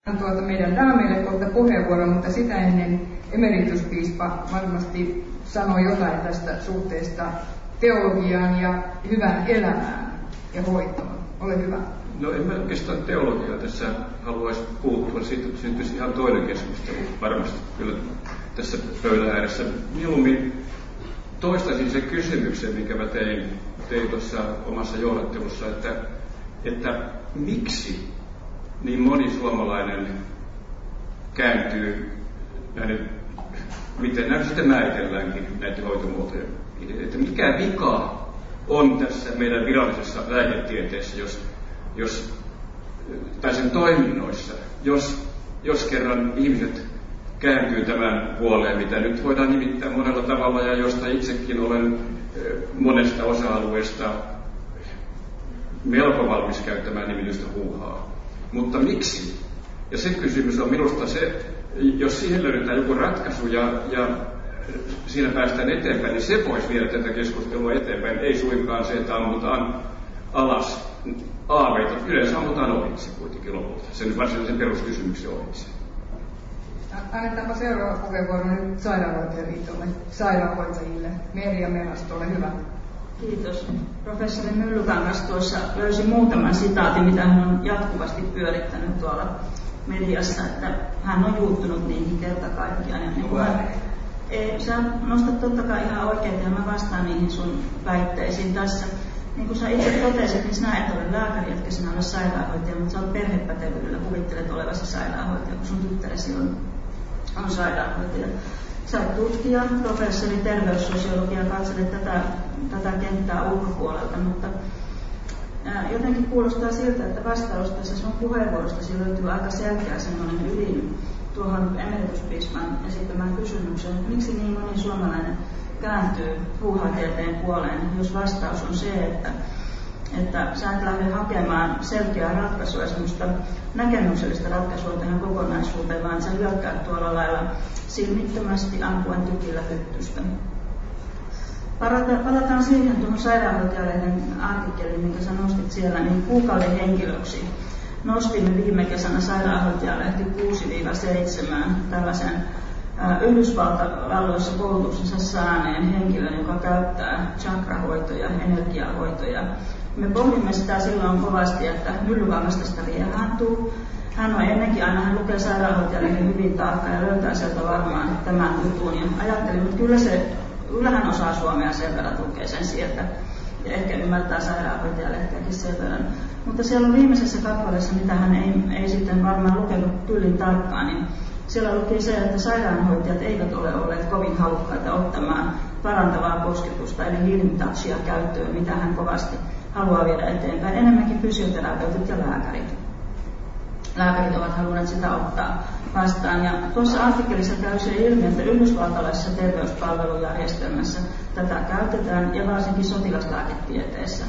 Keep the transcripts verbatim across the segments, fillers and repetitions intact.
Tuolta meidän daameille kohta puheenvuoron, mutta sitä ennen emerituspiispa varmasti sanoi jotain tästä suhteesta teologiaan ja hyvään elämään ja hoitoon. Ole hyvä. No en mä oikeastaan teologiaa tässä haluaisi puuttua, siitä syntyisi ihan toinen keskustelu varmasti kyllä tässä pöydän ääressä. Mieluummin toistaisin sen kysymyksen, minkä mä tein, tein tuossa omassa johdattelussa, että, että miksi niin moni suomalainen kääntyy näiden, miten nämä sitten määritelläänkin näiden hoitomuotojen, että mikä vika on tässä meidän virallisessa lääketieteessä, jos, jos, tai sen toiminnoissa, jos, jos kerran ihmiset kääntyy tämän puoleen, mitä nyt voidaan nimittää monella tavalla ja josta itsekin olen monesta osa-alueesta melko valmis käyttämään nimitystä huuhaa. Mutta miksi? Ja se kysymys on minusta se, jos siihen löydetään joku ratkaisu ja, ja siinä päästään eteenpäin, niin se voisi viedä tätä keskustelua eteenpäin. Ei suinkaan se, että ammutaan alas aaveita. Yleensä ammutaan ohitse kuitenkin lopulta. Sen varsinaisen peruskysymyksen ohitse. Annetaanpa seuraava puheenvuoro nyt Sairaanhoitajaliitolle, sairaanhoitajille. Merja Melasto, ole hyvä. Kiitos. Professori Myllykangas tuossa löysi muutaman sitaatin, mitä hän on jatkuvasti pyörittänyt tuolla mediassa, että hän on juuttunut niihin kerta kaikkiaan. Ja niin hän, ei, sä nostat totta kai ihan oikein, ja mä vastaan niihin sun väitteisiin tässä. Niin kuin sä itse totesit, niin sinä et ole lääkäri, etkä sinä ole sairaanhoitaja, mutta sä olet perhepätevyydellä, kuvittelet olevasi sairaanhoitaja, kun sun tyttäresi on, on sairaanhoitaja. Sä olet tutkija, professori terveyssosiologia, katselet tätä, tätä kenttää ulkopuolelta, mutta ää, jotenkin kuulostaa siltä, että vastaus tässä sun puheenvuorostasi löytyy aika selkeä semmoinen ydin tuohon emerituspiispan esittämään kysymykseen, että miksi niin moni suomalainen kääntyy huuhaatieteen puoleen, jos vastaus on se, että, että sä et lähde hakemaan selkeää ratkaisua, semmoista näkemyksellistä ratkaisua tähän kokonaisuuteen, vaan sä hyökkäät tuolla lailla silmittömästi ampuen tykillä hyttystä. Palataan siihen tuohon sairaanhoitajalehden artikkeliin, minkä sä nostit siellä, niin kuukauden henkilöksi nostimme viime kesänä sairaanhoitajalehti kuusi seitsemän tällaisen Yhdysvalloissa koulutuksensa saaneen henkilön, joka käyttää chakrahoitoja, energiahoitoja. Me pohdimme sitä silloin kovasti, että Myllykangas tästä riehaantuu. Hän on ennenkin aina, hän lukee sairaanhoitajalle hyvin tarkkaan ja löytää sieltä varmaan tämän jutun. Ja ajattelin, että kyllä, se, kyllä hän osaa suomea sen verran, lukee sen sieltä ja ehkä ymmärtää sairaanhoitajalehtiäkin sen verran. Mutta siellä on viimeisessä kappaleessa, mitä hän ei, ei sitten varmaan lukenut kyllin tarkkaan, niin siellä luki se, että sairaanhoitajat eivät ole olleet kovin halukkaita ottamaan parantavaa kosketusta eli healing touchia käyttöön, mitä hän kovasti haluaa viedä eteenpäin. Enemmänkin fysioterapeutit ja lääkärit. Lääkärit ovat halunneet sitä ottaa vastaan. Ja tuossa artikkelissa käy se ilmi, että yhdysvaltalaisessa terveyspalvelujärjestelmässä tätä käytetään ja varsinkin sotilaslääketieteessä.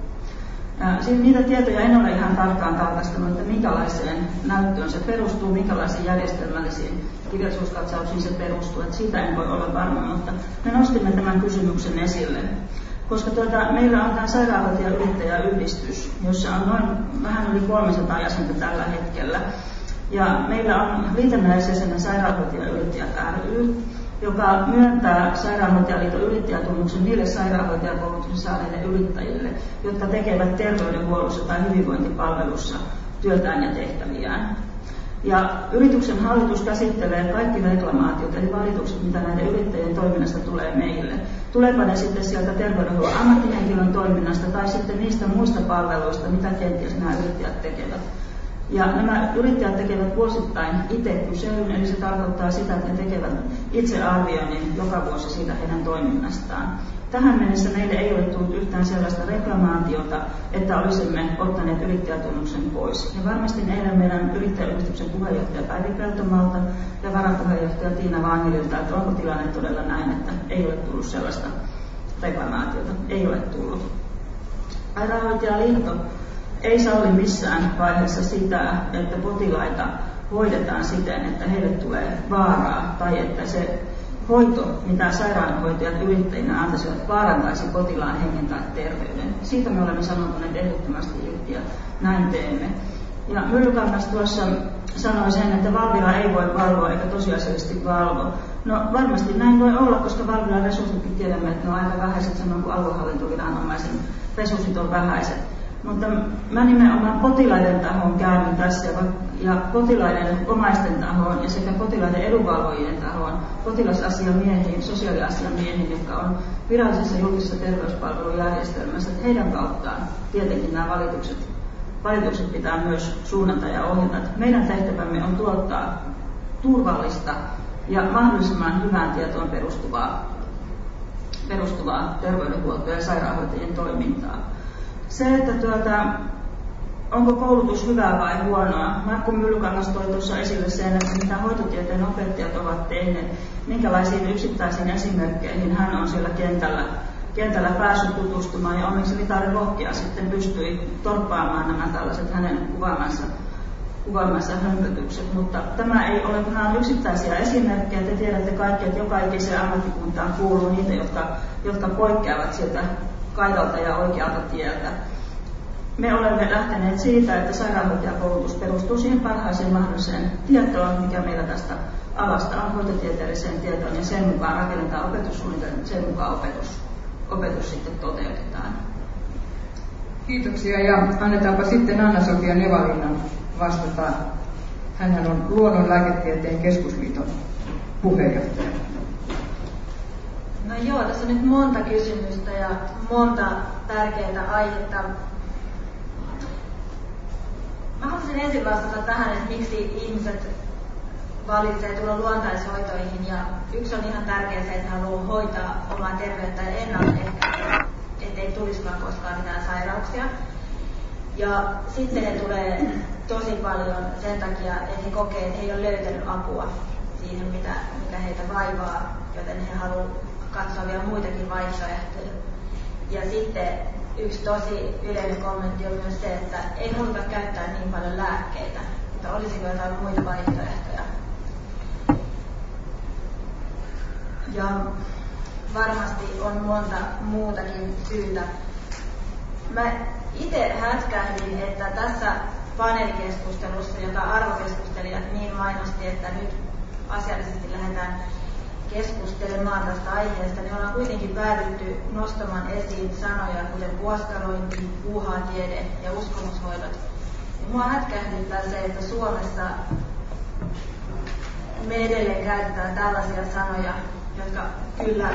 Siinä niitä tietoja en ole ihan tarkkaan tarkastanut, että minkälaiseen näyttöön se perustuu, minkälaisiin järjestelmällisiin kirjallisuuskatsauksiin se perustuu, että siitä en voi olla varma, mutta me nostimme tämän kysymyksen esille. Koska tuota, meillä on tämä sairaanhoitajayrittäjäyhdistys, jossa on noin vähän yli kolmesataa jäsentä tällä hetkellä. Ja meillä on liitännäisjäsenä sairaanhoitajayrittäjät ry, joka myöntää Sairaanhoitajaliiton yrittäjätunnuksen niille sairaanhoitajakoulutuksen saaneille yrittäjille, jotka tekevät terveydenhuollossa tai hyvinvointipalvelussa työtään ja tehtäviään. Ja yrityksen hallitus käsittelee kaikki reklamaatiot, eli valitukset, mitä näiden yrittäjien toiminnasta tulee meille. Tuleepa ne sitten sieltä terveydenhuollon ammattihenkilön toiminnasta tai sitten niistä muista palveluista, mitä kenties nämä yrittäjät tekevät. Ja nämä yrittäjät tekevät vuosittain itse kyselyn, eli se tarkoittaa sitä, että he tekevät itse arvioinnin joka vuosi siitä heidän toiminnastaan. Tähän mennessä meille ei ole tullut yhtään sellaista reklamaatiota, että olisimme ottaneet yrittäjätunnuksen pois. Ja varmasti eilen meidän yrittäjäyhdistyksen puheenjohtaja Päivi Peltomalta ja varapuheenjohtaja Tiina Vangelilta, että onko tilanne todella näin, että ei ole tullut sellaista reklamaatiota. Ei ole tullut. Sairaanhoitajaliitto ei salli missään vaiheessa sitä, että potilaita hoidetaan siten, että heille tulee vaaraa tai että se hoito, mitä sairaanhoitajat yrittäjinä antaisivat, vaarantaisi potilaan hengen tai terveyden. Siitä me olemme sanoneet ehdottomasti irti ja näin teemme. Ja Myllykangas tuossa sanoi sen, että Valvira ei voi valvoa eikä tosiasiallisesti valvo. No varmasti näin voi olla, koska Valviran resurssitkin tiedämme, että ne on aika vähäiset, samoin kuin aluehallintoviranomaisen resurssit on vähäiset. Mutta mä nimenomaan potilaiden tahoon käyn tässä ja potilaiden omaisten tahoon ja sekä potilaiden edunvalvojien tahoon, potilasasiamiehiin, sosiaaliasiamiehiin, jotka on virallisessa julkisessa terveyspalvelujärjestelmässä, että heidän kauttaan tietenkin nämä valitukset, valitukset pitää myös suunnata ja ohjata. Meidän tehtävämme on tuottaa turvallista ja mahdollisimman hyvään tietoon perustuvaa, perustuvaa terveydenhuoltoa ja sairaanhoitajien toimintaa. Se, että tuota, onko koulutus hyvää vai huonoa. Markku Myllykangas toi tuossa esille sen, että mitä hoitotieteen opettajat ovat tehneet, minkälaisiin yksittäisiin esimerkkeihin hän on siellä kentällä, kentällä päässyt tutustumaan ja onneksi Litaari Lohkia sitten pystyi torppaamaan nämä tällaiset hänen kuvaamansa, kuvaamansa hömpötykset. Mutta tämä ei ole ihan yksittäisiä esimerkkejä. Te tiedätte kaikki, että joka ikiseen ammattikuntaan kuuluu niitä, jotka, jotka poikkeavat sieltä kaidalta ja oikealta tieltä. Me olemme lähteneet siitä, että sairaanhoitajakoulutus perustuu siihen parhaaseen mahdolliseen tietoon, mikä meillä tästä alasta on, hoitotieteelliseen tietoon, ja sen mukaan rakennetaan opetussuunnitelma, sen mukaan opetus, opetus sitten toteutetaan. Kiitoksia, ja annetaanpa sitten Anna-Sofia Nevalinnan vastata. Hänhän on Luonnonlääketieteen keskusliiton puheenjohtaja. No joo, tässä on nyt monta kysymystä ja monta tärkeää aihetta. Mä haluaisin ensin vastata tähän, että miksi ihmiset valitsee tulla luontaishoitoihin. Ja yksi on ihan tärkeä se, että haluaa hoitaa omaa terveyttä ja ennaltaehkäistä, ettei tulisikaan koskaan mitään sairauksia. Ja sitten he tulee tosi paljon sen takia, että he kokee, että he ei ole löytänyt apua siihen, mitä, mikä heitä vaivaa, joten he haluavat katsoa vielä muitakin vaihtoehtoja. Ja sitten yksi tosi yleinen kommentti on myös se, että ei haluta käyttää niin paljon lääkkeitä, että olisiko jotain muita vaihtoehtoja. Ja varmasti on monta muutakin syytä. Mä itse hätkähdin, että tässä paneelikeskustelussa, jota arvokeskustelijat niin mainosti, että nyt asiallisesti lähdetään keskustelemaan tästä aiheesta, niin ollaan kuitenkin päädytty nostamaan esiin sanoja, kuten puoskarointi, puuhatiede ja uskomushoidot. Ja mua hätkähdyttää se, että Suomessa me edelleen käytetään tällaisia sanoja, jotka kyllä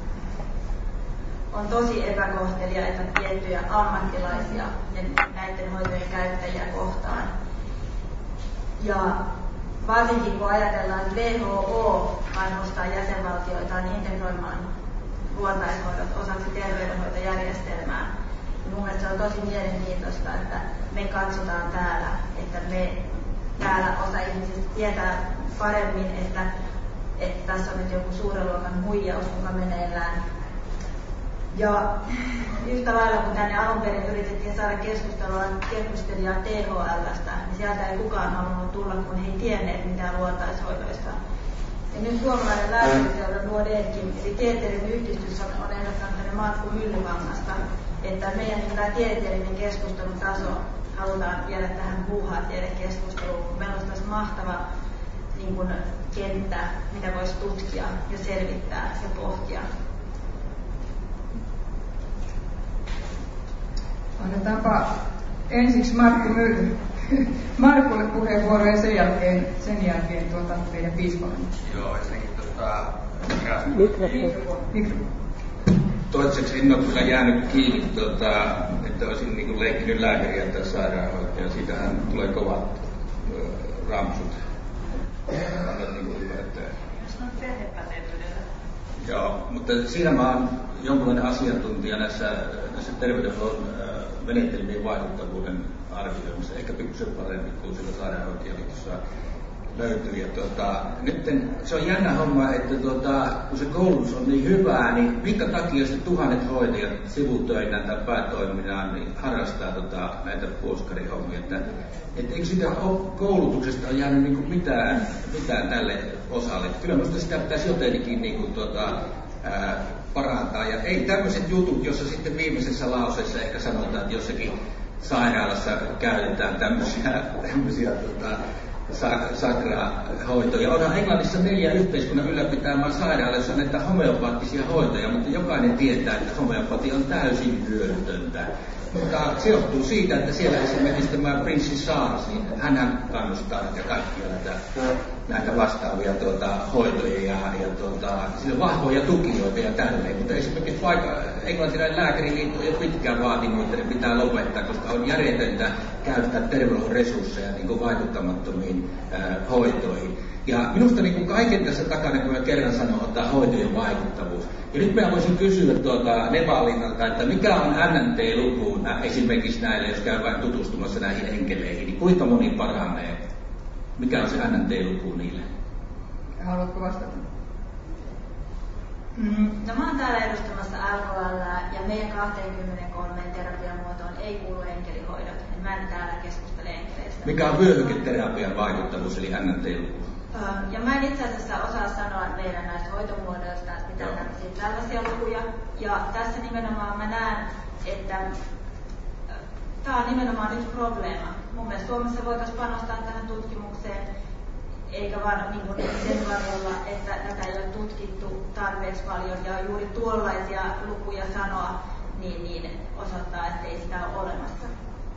on tosi epäkohteliaita tiettyjä ammattilaisia ja näiden hoitojen käyttäjiä kohtaan. Ja varsinkin kun ajatellaan, että W H O kannustaa jäsenvaltioitaan integroimaan luontaishoidot osaksi terveydenhoitojärjestelmää, niin mun mielestä se on tosi mielenkiintoista, että me katsotaan täällä, että me täällä osa ihmisistä tietää paremmin, että, että tässä on nyt joku suuren luokan huijaus, joka meneillään. Ja yhtä lailla kun tänne alun perin yritettiin saada keskustelua keskustelijaa T H L:stä, niin sieltä ei kukaan halunnut tulla, kun he ei tienneet mitään luontaishoidoista. Ja nyt suomalainen lääkäriseura Nuodeekin, eli tieteellinen yhdistys on, on ehdottanut tänne Markku Myllykangasta, että meidän tämä tieteellinen keskustelun taso halutaan viedä tähän puuhatiedekeskusteluun. Meillä olisi tässä mahtava niin kuin, kenttä, mitä voisi tutkia ja selvittää ja pohtia. Annetaanpa ensiksi Markku Mylly, Markulle puheenvuoro ja sen jälkeen, sen jälkeen tuota meidän piispalle. Joo, ensinnäkin tota... Mikrofoni. Toiseksi en ole kyllä jäänyt kiinni, tota, että olisin niin kuin leikkinyt lääkäriä tai sairaanhoitaja. Siitähän tulee kovat ö, rampsut. Annat niin kuin ymmärtää. Se on perhepätevyydellä. Joo, mutta siinä mä oon jonkinlainen asiantuntija näissä, näissä terveydenhuollon menetelmien vaikuttavuuden arvioimissa. Ehkä pikkusen paremmin kuin sillä sairaanhoitajaliitossa löytyy. Ja tuota, nyt se on jännä homma, että tuota, kun se koulutus on niin hyvää, niin minkä takia sitten tuhannet hoitajat sivutöinään tai päätoiminaan niin harrastaa tuota, näitä puoskarihommia. Että, et eikö sitä koulutuksesta ole jäänyt niin kuin mitään, mitään tälle osalle? Kyllä minusta sitä pitäisi jotenkin niin kuin, tuota, ää, parantaa. Ja ei tämmöiset jutut, jossa sitten viimeisessä lauseessa ehkä sanotaan, että jossakin sairaalassa käytetään tämmöisiä, tämmöisiä tota, sairaanhoito. Ja onhan Englannissa neljä yhteiskunnan ylläpitämää sairaala, jossa on näitä homeopaattisia hoitoja, mutta jokainen tietää, että homeopatia on täysin hyödytöntä. Mutta se johtuu siitä, että siellä esimerkiksi tämä Prinssi Charles, niin hän kannustaa näitä kaikkia näitä, näitä vastaavia tuota, hoitoja ja, ja tuota, sillä vahvoja tukijoita ja tälleen. Mutta esimerkiksi vaikka englantilainen lääkäriliitto on jo pitkään vaatinut, että ne pitää lopettaa, koska on järjetöntä käyttää terveydenhuollon resursseja niin kuin vaikuttamattomiin ää, hoitoihin. Ja minusta niin kuin kaiken tässä takana, kun mä kerran sanon, ottaa hoitojen vaikuttavuus. Ja nyt mä voisin kysyä tuota Nevalinalta, että mikä on N N T-luku esimerkiksi näille, jos käy vain tutustumassa näihin enkeleihin, niin kuinka moni paranee? Mikä on se N N T-luku niille? Haluatko vastata? Mm, no mä oon täällä edustamassa L K L ja meidän kaksikymmentäkolme terapiamuotoon ei kuulu enkelihoidot. Mä en täällä keskustele enkeleistä. Mikä on vyöhyketerapian vaikuttavuus eli N N T-luku? Ja mä en itse asiassa osaa sanoa meidän näistä hoitomuodoista, että mitä tämmöisiä tällaisia lukuja. Ja tässä nimenomaan mä näen, että tämä on nimenomaan nyt probleema. Mun mielestä Suomessa voitaisiin panostaa tähän tutkimukseen, eikä vaan niin kuin sen varjolla, että tätä ei ole tutkittu tarpeeksi paljon. Ja juuri tuollaisia lukuja sanoa, niin, niin osoittaa, että ei sitä ole olemassa.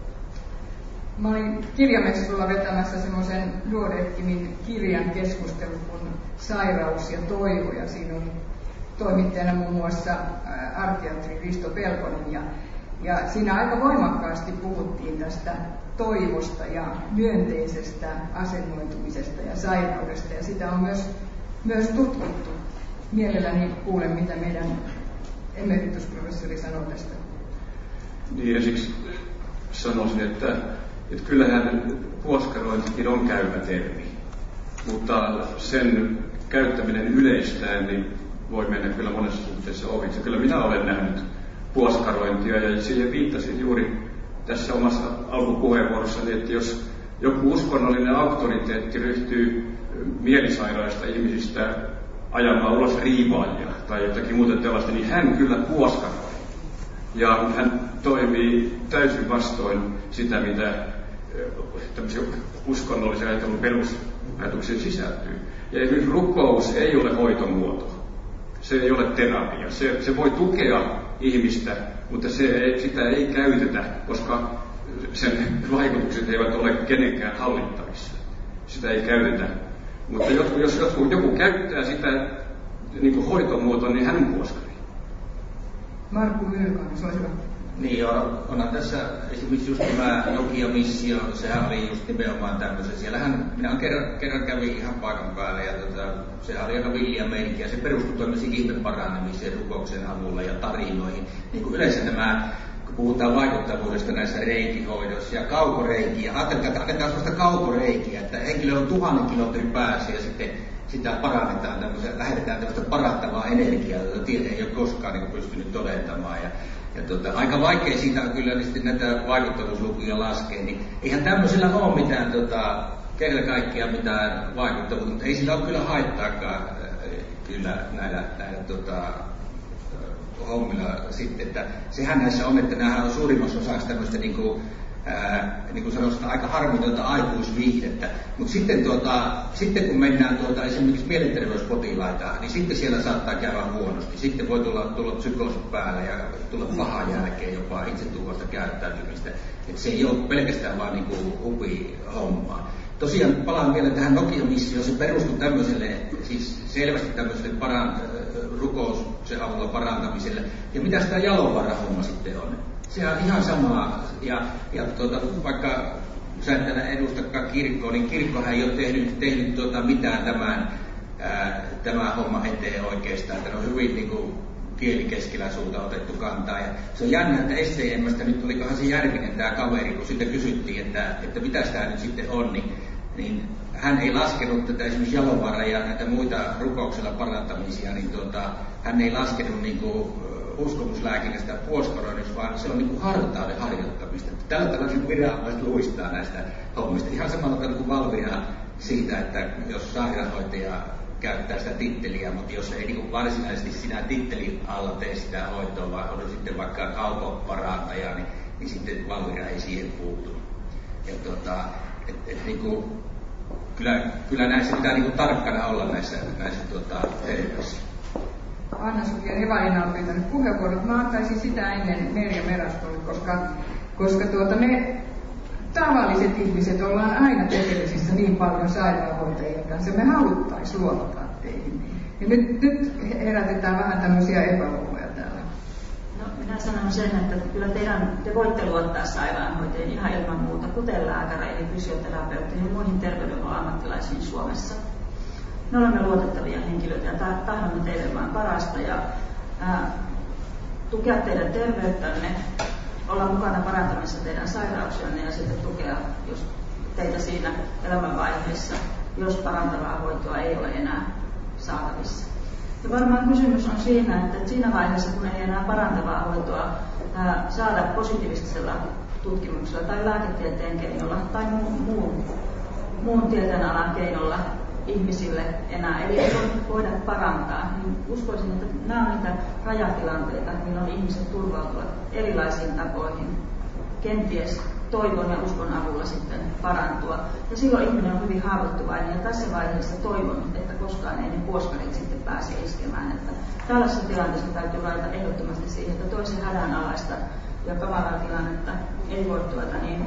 Mä olin kirjamessulla vetämässä semmoisen Duodeckimin kirjan keskustelun kuin Sairaus ja toivo, ja siinä oli toimittajana muun muassa arkiatri Risto Pelkonen, ja, ja siinä aika voimakkaasti puhuttiin tästä toivosta ja myönteisestä asennoitumisesta ja sairaudesta, ja sitä on myös, myös tutkittu. Mielelläni kuulen, mitä meidän emeritusprofessori sanoo tästä. Niin, ja siksi sanoisin, että Että kyllähän puoskarointikin on käypä termi, mutta sen käyttäminen yleistään niin voi mennä kyllä monessa suhteessa ohitse. Kyllä minä olen nähnyt puoskarointia ja siihen viittasin juuri tässä omassa alkupuheenvuorossani, että jos joku uskonnollinen auktoriteetti ryhtyy mielisairaista ihmisistä ajamaan ulos riivaalia tai jotakin muuta tällaista, niin hän kyllä puoskaroi. Ja hän toimii täysin vastoin sitä, mitä tämmöisen uskonnollisen ajattelun perusajatuksiin sisältyy. Ja esimerkiksi rukous ei ole hoitomuoto. Se ei ole terapia. Se, se voi tukea ihmistä, mutta se ei, sitä ei käytetä, koska sen vaikutukset eivät ole kenenkään hallittavissa. Sitä ei käytetä. Mutta joku, jos joku, joku käyttää sitä niin kuin hoitomuotoa, niin hän on puoskari. Markku Myyrkangas, ole hyvä. Niin, on, onhan tässä esimerkiksi just tämä Nokia-missio, sehän oli just nimenomaan tämmöisen. Siellähän minä kerran, kerran kävin ihan paikan päällä ja tota, sehän oli aika villiä meininkiä. Se perustui tämmöisiin ihmeparanemiseen rukouksen avulla ja tarinoihin. Niin kuin yleensä nämä, kun puhutaan vaikuttavuudesta näissä reikihoidoissa ja kaukoreikiä, ajatelkaa, että annetaan sellaista kaukoreikiä, että henkilö on tuhannen kilometrin päässä ja sitten sitä parannetaan, lähetetään tämmöistä parantavaa energiaa, jota tiede ei ole koskaan niin pystynyt todentamaan. Ja, ja tota, aika vaikea siitä on kyllä niin näitä vaikuttavuuslukuja laskea, niin eihän tämmöisellä ole mitään tota, kerta kaikkiaan mitään vaikuttavuutta, mutta ei sillä ole kyllä haittaakaan kyllä näillä, näillä tota, hommilla sitten, että sehän näissä on, että nämähän on suurimmassa osaksi tämmöistä niin kuin, ää, niin kuin sanoisin, aika harmitonta aikuisviihdettä, mutta sitten, tuota, sitten kun mennään tuota, esimerkiksi mielenterveyspotilaita, niin sitten siellä saattaa käydä huonosti, sitten voi tulla, tulla psykoosit päälle ja tulla pahan jälkeen jopa itsetuhoista käyttäytymistä, että se ei ole pelkästään vaan niin kuin hupi hommaa. Tosiaan palaan vielä tähän Nokia-missioon, se perustui tämmöiselle, siis selvästi tämmöiselle paran, rukouksen avulla parantamiselle. Ja mitä sitä Jalovaara-homma sitten on? Se on ihan samaa, ja, ja tuota, vaikka sä et tänä edustakaan kirkkoa, niin kirkkohan ei ole tehnyt, tehnyt tuota, mitään tämän, ää, tämän homman eteen oikeastaan, että ne on hyvin niin kuin, kielikeskellä suuta otettu kantaa. Ja se on jännä, että S T M:stä nyt olikohan se Järvinen tämä kaveri, kun sitten kysyttiin, että, että mitä tämä nyt sitten on, niin, niin hän ei laskenut tätä esimerkiksi Jalovaara ja näitä muita rukouksella parantamisia, niin tuota, hän ei laskenut niin kuin uskomuslääkinnästä puoskaroinnista, vaan se on niin kuin hartauden harjoittamista. Tällä tavalla niin viranomaiset luistaa näistä hommista. Ihan samalla tavalla kuin Valvira siitä, että jos sairaanhoitaja käyttää sitä titteliä, mutta jos ei niin varsinaisesti sinä tittelin alla tee sitä hoitoa, vaan on sitten vaikka kaukoparantaja, niin, niin sitten Valvira ei siihen puutu. Ja tota, et, et, niin kuin, kyllä, kyllä näissä pitää niin kuin tarkkana olla näissä, näissä tuota, tehtävissä. Anna-Sofia Evalina on pyytänyt puheenvuorot. Mä antaisin sitä ennen Merja Merastolle, koska, koska tuota, me tavalliset ihmiset ollaan aina tekemisissä niin paljon sairaanhoitajien kanssa. Me haluttaisiin luottaa teihin. Ja nyt, nyt herätetään vähän tämmöisiä epäluuloja täällä. No, minä sanon sen, että kyllä teidän, te voitte luottaa sairaanhoitajiin ihan ilman muuta, kuten lääkäreihin, fysioterapeutteihin ja muihin terveydenhuollon ammattilaisiin Suomessa. Me olemme luotettavia henkilöitä ja tahdomme teille vain parasta ja ää, tukea teidän terveyttänne, olla mukana parantamassa teidän sairauksianne ja sitten tukea jos teitä siinä elämänvaiheessa, jos parantavaa hoitoa ei ole enää saatavissa. Ja varmaan kysymys on siinä, että siinä vaiheessa, kun ei enää parantavaa hoitoa ää, saada positiivisella tutkimuksella tai lääketieteen keinolla tai muun, muun, muun tieteenalan keinolla ihmisille enää, eli ei voida parantaa, niin uskoisin, että nämä on niitä rajatilanteita, milloin ihmiset turvautuvat erilaisiin tapoihin, kenties toivon ja uskon avulla sitten parantua. Ja silloin ihminen on hyvin haavoittuvainen, ja tässä vaiheessa toivon, että koskaan ei ne puoskarit sitten pääse iskemään. Että tällaisessa tilanteessa täytyy laittaa ehdottomasti siihen, että toisen hädänalaista ja kamalaa tilannetta ei voi tuota niin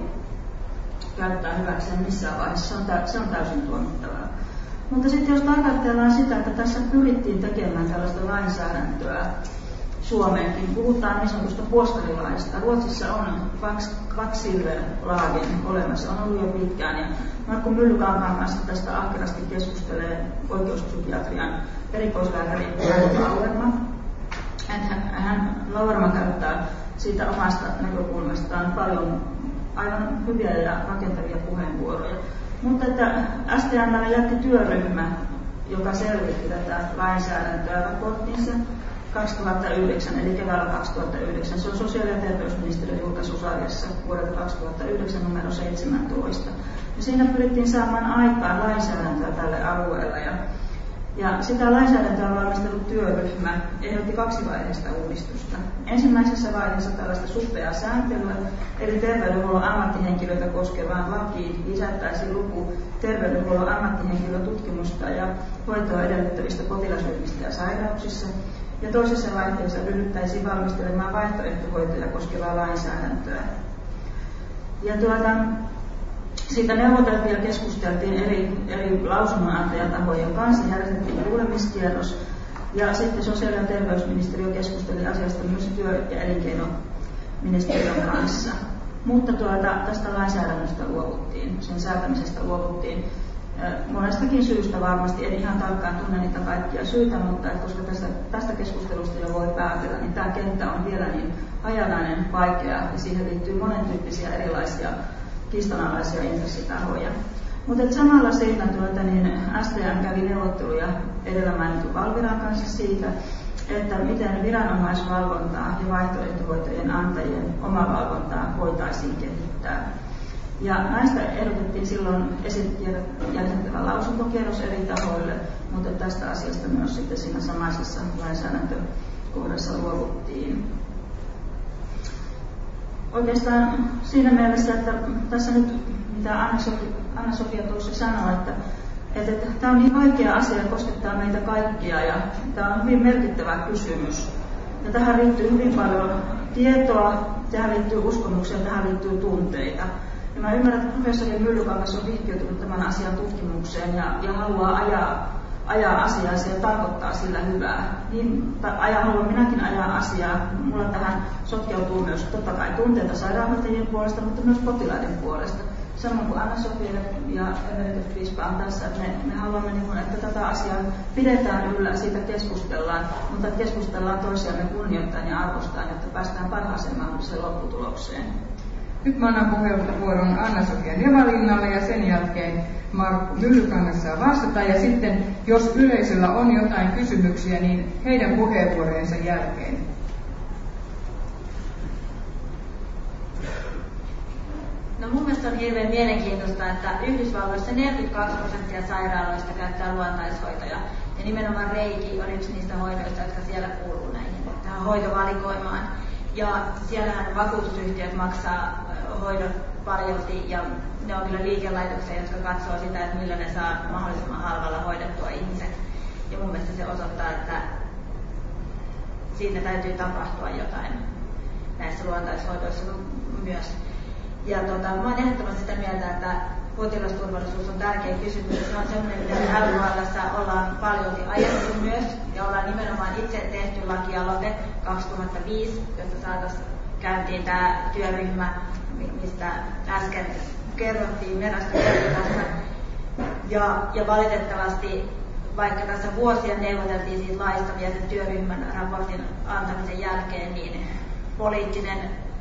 käyttää hyväkseen missään vaiheessa. Se on, tä- se on täysin tuomittavaa. Mutta sitten jos tarkastellaan sitä, että tässä pyrittiin tekemään tällaista lainsäädäntöä Suomeenkin, puhutaan niin sanotusta puoskarilaista. Ruotsissa on kvacksilverlagen olemassa, on ollut jo pitkään. Ja Markku Myllykankaan kanssa tästä ahkerasti keskustelee oikeuspsykiatrian erikoislääkäri Lauerma. Hän, hän Lauerma käyttää siitä omasta näkökulmastaan paljon aivan hyviä ja rakentavia puheenvuoroja. Mutta että S T M jätti työryhmä, joka selvitti tätä lainsäädäntöä raporttinsa kaksituhattayhdeksän, eli keväällä kaksituhattayhdeksän. Se on sosiaali- ja terveysministeriön julkaisusarjassa vuodelta kaksituhattayhdeksän numero seitsemäntoista. Ja siinä pyrittiin saamaan aikaan lainsäädäntöä tälle alueelle. Ja, ja sitä lainsäädäntöä valmistellut työryhmä ehdotti kaksivaiheista uudistusta. Ensimmäisessä vaiheessa tällaista suppeaa sääntelyä, eli terveydenhuollon ammattihenkilöitä koskevaan lakiin lisättäisiin luku terveydenhuollon ammattihenkilötutkimusta ja hoitoa edellyttävistä potilasryhmistä ja sairauksissa. Ja toisessa vaiheessa ryhdyttäisiin valmistelemaan vaihtoehtohoitoja koskevaa lainsäädäntöä. Ja tuota, siitä neuvoteltiin ja keskusteltiin eri, eri lausunnonantajatahojen kanssa, järjestettiin kuulemiskierros. Ja sitten sosiaali- ja terveysministeriö keskusteli asiasta myös työ- ja elinkeinoministeriön kanssa. Mutta tuota, tästä lainsäädännöstä luovuttiin, sen säätämisestä luovuttiin. Monestakin syystä varmasti, en ihan tarkkaan tunne niitä kaikkia syitä, mutta koska tästä, tästä keskustelusta jo voi päätellä, niin tämä kenttä on vielä niin hajanainen, vaikea ja siihen liittyy monentyyppisiä erilaisia kiistanalaisia intressitahoja. Mutta samalla siinä tuota, niin S T M kävi neuvotteluja edellä mainitun Valviran kanssa siitä, että miten viranomaisvalvontaa ja vaihtoehtohoitojen antajien omavalvontaa voitaisiin kehittää. Ja näistä ehdotettiin silloin järjestettävä lausuntokierros eri tahoille, mutta tästä asiasta myös sitten siinä samaisessa lainsäädäntökohdassa luovuttiin. Oikeastaan siinä mielessä, että tässä nyt, mitä Anna-Sofia tuossa sanoi, että, että, että tämä on niin vaikea asia, koskettaa meitä kaikkia ja tämä on hyvin merkittävä kysymys. Ja tähän liittyy hyvin paljon tietoa, tähän liittyy uskomuksia, tähän liittyy tunteita. Ja mä ymmärrän, että professori Myllykangas on vihkiytynyt tämän asian tutkimukseen ja, ja haluaa ajaa, ajaa asiaa ja tarkoittaa sillä hyvää. Niin ajan haluan minäkin ajaa asiaa. Mulla tähän sotkeutuu myös totta kai tunteita sairaanhoitajien puolesta, mutta myös potilaiden puolesta. Samoin kuin Anna-Sofia ja emerituspiispa on tässä, että me, me haluamme, niin kuin, että tätä asiaa pidetään yllä, siitä keskustellaan, mutta että keskustellaan toisiamme kunnioittain ja arvostaen, jotta päästään parhaaseen mahdolliseen lopputulokseen. Nyt mä annan puheenvuoron Anna-Sofia Evalinnalle ja sen jälkeen Markku Myllykangas saa vastata. Ja sitten, jos yleisöllä on jotain kysymyksiä, niin heidän puheenvuorojensa jälkeen. No mun mielestä on hirveän mielenkiintoista, että Yhdysvalloissa neljäkymmentäkaksi prosenttia sairaaloista käyttää luontaishoitoja. Ja nimenomaan reiki on yksi niistä hoidoista, jotka siellä kuuluu näihin tähän hoitovalikoimaan. Ja siellähän vakuutusyhtiöt maksaa hoidot paljolti ja ne on kyllä liikelaitoksia, jotka katsoo sitä, että millä ne saa mahdollisimman halvalla hoidettua ihmiset. Ja mun mielestä se osoittaa, että siinä täytyy tapahtua jotain näissä luontaishoidoissa myös. Ja tota, mä oon ehdottomasti sitä mieltä, että potilasturvallisuus on tärkeä kysymys. Se on sellainen, mitä L H L:ssä ollaan paljolti ajettu myös. Ja ollaan nimenomaan itse tehty lakialoite kaksituhattaviisi, josta saataisiin käyntiin tämä työryhmä, mistä äsken kerrottiin, Merasta kerrottiin. Ja, ja valitettavasti, vaikka tässä vuosia neuvoteltiin siitä laista vielä sen työryhmän raportin antamisen jälkeen, niin poliittinen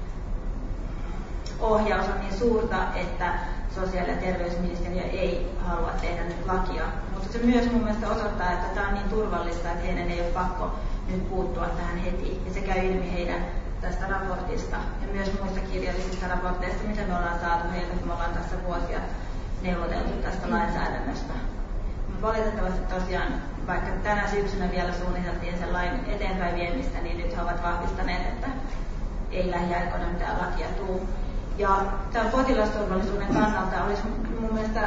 ohjaus on niin suurta, että sosiaali- ja terveysministeriö ei halua tehdä nyt lakia. Mutta se myös mun mielestä osoittaa, että tämä on niin turvallista, että heidän ei ole pakko nyt puuttua tähän heti. Ja se käy ilmi heidän tästä raportista ja myös muista kirjallisista raporteista, mitä me ollaan saatu heiltä, kun me ollaan tässä vuosia neuvoteltu tästä lainsäädännöstä. Mutta valitettavasti tosiaan, vaikka tänä syksynä vielä suunniteltiin sen lain eteenpäin viemistä, niin nyt he ovat vahvistaneet, että ei lähiaikoina mitään lakia tule. Ja tämän potilasturvallisuuden kannalta olisi mun mielestä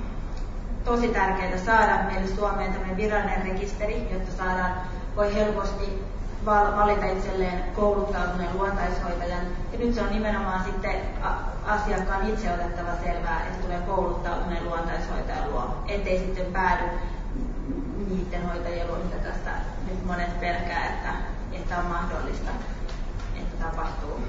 tosi tärkeää saada meille Suomeen tämmöinen virallinen rekisteri, jotta saadaan, voi helposti valita itselleen kouluttautuneen luontaishoitajan. Ja nyt se on nimenomaan sitten asiakkaan itse otettava selvää, että tulee kouluttautuneen luontaishoitajan luo, ettei sitten päädy niiden hoitajien luo, mitä tästä nyt monet pelkää, että, että on mahdollista, että tapahtuu.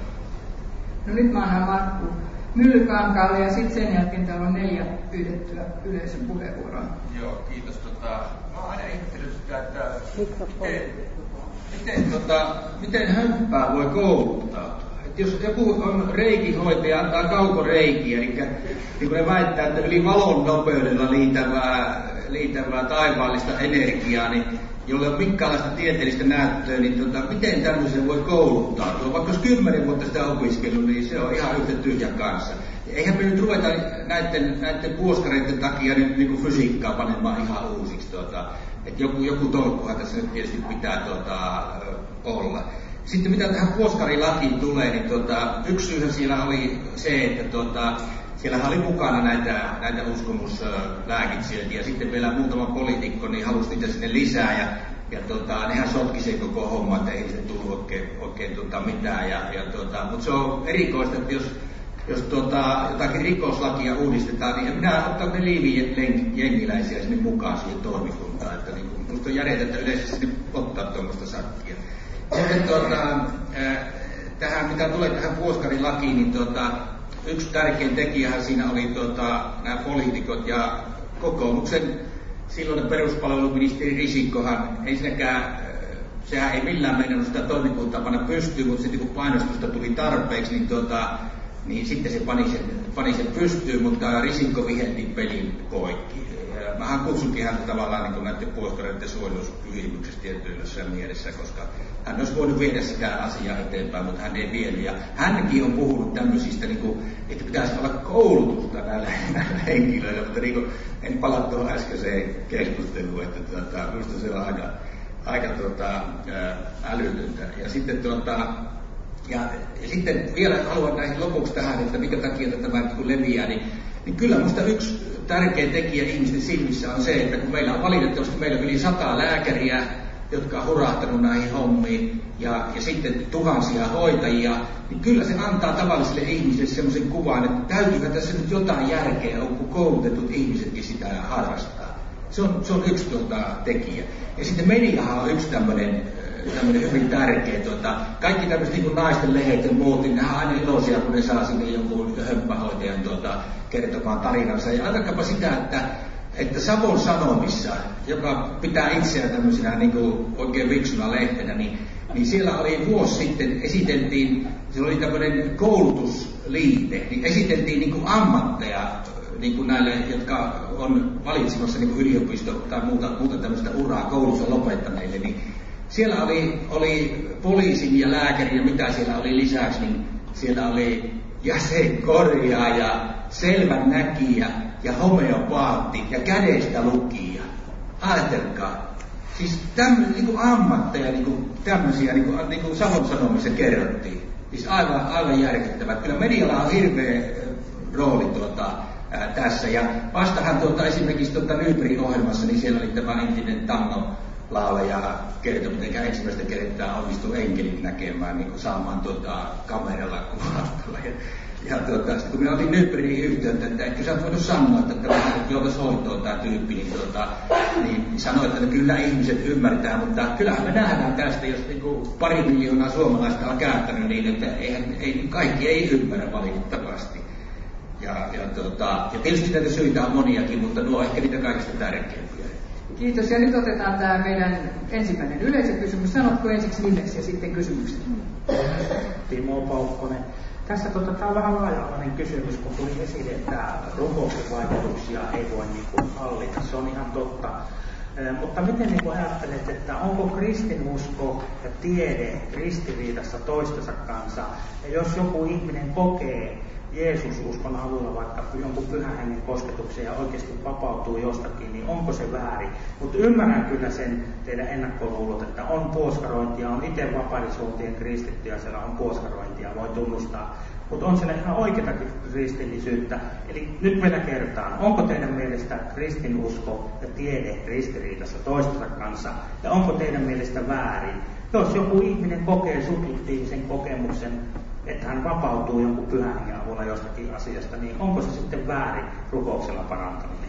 No nyt mä annan Markku Myllykankaalle ja sitten sen jälkeen täällä on neljä pyydettyä yleisön puheenvuoroa. Joo, kiitos. Tota, mä oon aina ihmetellyt sitä, että miten, miten, tota, miten hömppää voi kouluttaa. Et jos joku on reikihoitaja, antaa kaukoreikiä, eli niin kuin ne väittää, että yli valon nopeudella liitävää, liitävää taivaallista energiaa, niin jolla on minkäänlaista tieteellistä näyttöä, niin tota, miten tämmöisen voi kouluttautua? Vaikka jos kymmenen vuotta sitä opiskellut, niin se on ihan yhtä tyhjä kanssa. Ja eihän me nyt ruveta näiden, näiden puoskareiden takia nyt niin kuin fysiikkaa panemaan ihan uusiksi. Tota, että joku, joku tolkkuhan tässä nyt tietysti pitää tota, olla. Sitten mitä tähän puoskarilakiin tulee, niin tota, yksi syyhän siellä oli se, että tota, siellähän oli mukana näitä, näitä uskomuslääkitsijöitä ja sitten vielä muutama poliitikko niin halusi niitä sinne lisää ja, ja tota, nehän sotki sen koko homma, että ei se tullut oikein, oikein tota, mitään. Ja, ja, tota, mutta se on erikoista, että jos, jos tota, jotakin rikoslakia uudistetaan, niin en minä ottaa ne liivijengiläisiä sinne mukaan siihen toimikuntaan. Että, niin, musta on järjetä, että yleensä sinne ottaa tuommoista sakkia. Sitten tota, tähän, mitä tulee tähän puoskarilakiin, niin tota, yksi tärkein tekijähän siinä oli tota, nämä poliitikot ja kokoomuksen silloinen peruspalveluministeri Risikkohan, ensinnäkään, sehän ei millään meinannut sitä toimikuntaa panna pystyyn, mutta sitten kun painostusta tuli tarpeeksi, niin, tota, niin sitten se pani sen, pani sen pystyyn, mutta Risikko vihelti pelin poikki. Ja mähän kutsunkin häntä tavallaan niin näiden puoskareiden suojeluskysymyksestä tietyllä mielessä, koska hän olisi voinut viedä sitä asiaa eteenpäin, mutta hän ei vienyt. Ja hänkin on puhunut tämmöisistä, niin kuin, että pitäisi olla koulutusta näillä, näillä henkilöillä, mutta niin kuin, en palaa tuohon äskeiseen keskusteluun, että tuota, minusta se on aika, aika tuota, älytöntä. Ja sitten, tuota, ja, ja sitten vielä haluan näihin lopuksi tähän, että minkä takia tämä niin leviää, niin, niin kyllä minusta yksi tärkeä tekijä ihmisten silmissä on se, että kun meillä on valitettavasti meillä on yli sata lääkäriä, jotka on hurahtanut näihin hommiin, ja, ja sitten tuhansia hoitajia, niin kyllä se antaa tavallisille ihmisille semmoisen kuvan, että täytyyhän tässä nyt jotain järkeä on, kun koulutetut ihmisetkin sitä harrastaa. Se on, se on yksi tuota, tekijä. Ja sitten mediahan on yksi tämmöinen hyvin tärkeä. Tuota, kaikki tämmöiset niin kuin naisten lehdet ja muut, niin nehän on aina iloisia, kun ne saa sinne jonkun hömppähoitajan tuota, kertomaan tarinansa. Ja ajatelkaapa sitä, että että Savon Sanomissa, joka pitää itseään tämmöisenä niin kuin oikein viksuna lehtenä, niin, niin siellä oli vuosi sitten, esiteltiin, siellä oli tämmöinen koulutusliite, niin esiteltiin niin kuin ammatteja niin kuin näille, jotka on valitsemassa niin kuin yliopisto tai muuta, muuta tämmöistä uraa koulussa lopettaneille, niin siellä oli, oli poliisin ja lääkärin ja mitä siellä oli lisäksi, niin siellä oli jäsenkorjaaja, selvän näkijä ja homeopaatti ja kädestä lukija. Ajatelkaa. Siis tämmöisiä niin ammatteja, niin tämmöisiä, niin kuin, niin kuin Savon Sanomissa kerrottiin. Siis aivan, aivan järkyttävät. Kyllä medialla on hirveä rooli tuota, ää, tässä. Ja vastahan tuota, esimerkiksi tuota Nybergin ohjelmassa, niin siellä oli tämä entinen tango-laulaja kertoi, miten ensimmäistä kertaa onnistui enkelin näkemään, niin kuin saamaan tuota, kameralla kuvattua. Ja, ja tuota, sitten kun minä otin Nybergin yhteyttä, että etkö sä voinut sanoa, että tämä joutuisi hoitoon tämä tyyppi, niin, tuota, niin sanoi, että kyllä ihmiset ymmärtää, mutta kyllähän me nähdään tästä, jos niin kuin pari miljoonaa suomalaista on käyttänyt niin, että eihän, ei, kaikki ei ymmärrä valitettavasti. Ja, ja, tuota, ja tietysti näitä syitä on moniakin, mutta nuo on ehkä niitä kaikista tärkeimpiä. Kiitos. Ja nyt otetaan tämä meidän ensimmäinen yleisökysymys. Sanotko ensiksi nimesi ja sitten kysymykset? Timo Paukkonen. Tässä tota, tämä on vähän laaja-alainen kysymys, kun tuli esille, että rukouksen vaikutuksia ei voi niin kuin, hallita. Se on ihan totta. E, mutta miten niin kuin, ajattelet, että onko kristinusko ja tiede ristiriidassa toistensa kanssa? Ja jos joku ihminen kokee Jeesus-uskon avulla vaikka jonkun pyhän hengen kosketuksen ja oikeasti vapautuu jostakin, niin onko se väärin? Mutta ymmärrän kyllä sen teidän ennakkoluulot, että on puoskarointia, on itse vapaudisuuntien kristitty ja siellä on puoskarointia, voi tunnustaa. Mutta on siellä ihan oikeatakin kristillisyyttä. Eli nyt meillä kertaan, onko teidän mielestä kristinusko ja tiede ristiriidassa toistensa kanssa? Ja onko teidän mielestä väärin? Jos joku ihminen kokee subjektiivisen kokemuksen, että hän vapautuu jonkun pyhän hengen avulla jostakin asiasta, niin onko se sitten väärin rukouksella parantaminen?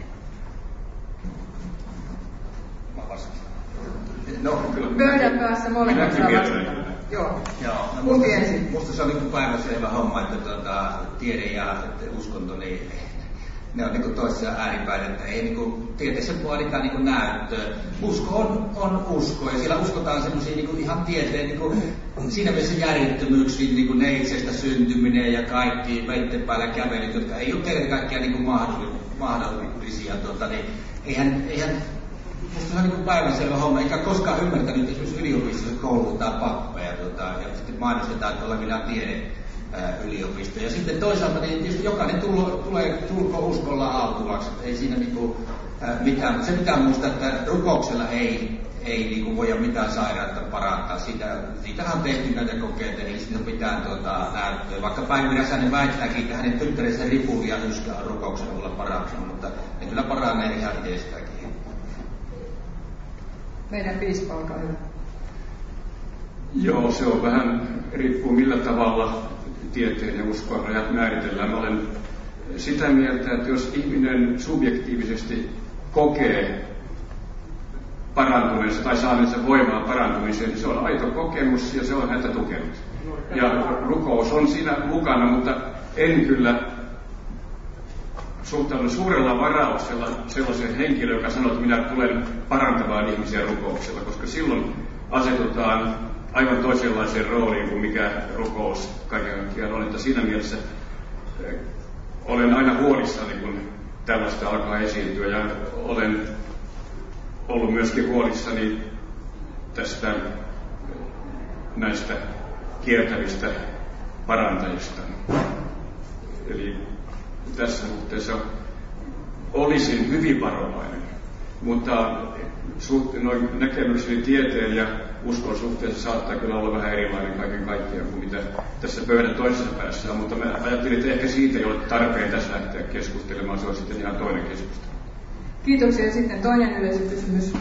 Mä vastaan. No, kyllä. Pöydän päässä molemmat saa vastata. Joo. Joo. No, Kumpi musta, ensin? musta se on niin päivänselvä homma, että tuota, tiede ja että uskonto, niin ne on niin toisessa ääripäin, että ei niin tieteessä vaaditaan niin näyttöä. Usko on, on usko, ja siellä uskotaan semmoisia niin ihan tieteen, niin siinä mielessä järjettömyyksiä, niin neitsestä syntyminen ja kaikki veitten päällä kävelyt, jotka ei ole kerta kaikkiaan niin mahdollisia. Tuota, niin eihän, eihän, musta se on niin päivänselvä homma, eikä koskaan ymmärtänyt, esimerkiksi yliopistossa koulutetaan pappeja tuota, ja sitten mainostetaan, että ollaan minä tiede. Yliopisto. Ja sitten toisaalta niin tietysti jokainen tulo, tulee tulko uskolla autuvaksi, ei siinä niinku, äh, mitään, mutta se pitää muistaa, että rukouksella ei, ei niinku voida mitään sairautta parantaa. Siitä, siitähän on tehty näitä kokeita, eli siitä pitää tuota, näyttöä. Vaikka Päivi Räsänen väittääkin, että hänen tyttärensä ripuli ja yskä on rukouksella olla parantunut, mutta ne kyllä paranee ihan itsestäkin. Meidän piispa, olkaa hyvä. Joo, se on vähän, riippuu millä tavalla tieteen ja uskon rajat määritellään. Mä olen sitä mieltä, että jos ihminen subjektiivisesti kokee parantuneensa tai saaneensa voimaa parantumiseen, niin se on aito kokemus ja se on häntä tukenut. Ja rukous on siinä mukana, mutta en kyllä suhtaudu suurella varauksella sellaisen henkilön, joka sanoo, että minä tulen parantamaan ihmisiä rukouksella, koska silloin asetutaan aivan toisenlaiseen rooliin kuin mikä rukous kaiken kaikkiaan on. Että siinä mielessä eh, olen aina huolissani, kun tällaista alkaa esiintyä, ja olen ollut myöskin huolissani tästä näistä kiertävistä parantajista. Eli tässä suhteessa olisin hyvin varovainen, mutta suhte, noin näkemykseni tieteen ja uskon suhteessa saattaa kyllä olla vähän erilainen kaiken kaikkiaan kuin mitä tässä pöydän toisessa päässä on, mutta mä ajattelin, että ehkä siitä ei ole tarpeen tässä lähteä keskustelemaan, se on sitten ihan toinen keskustelu. Kiitoksia. Sitten toinen yleisökysymys.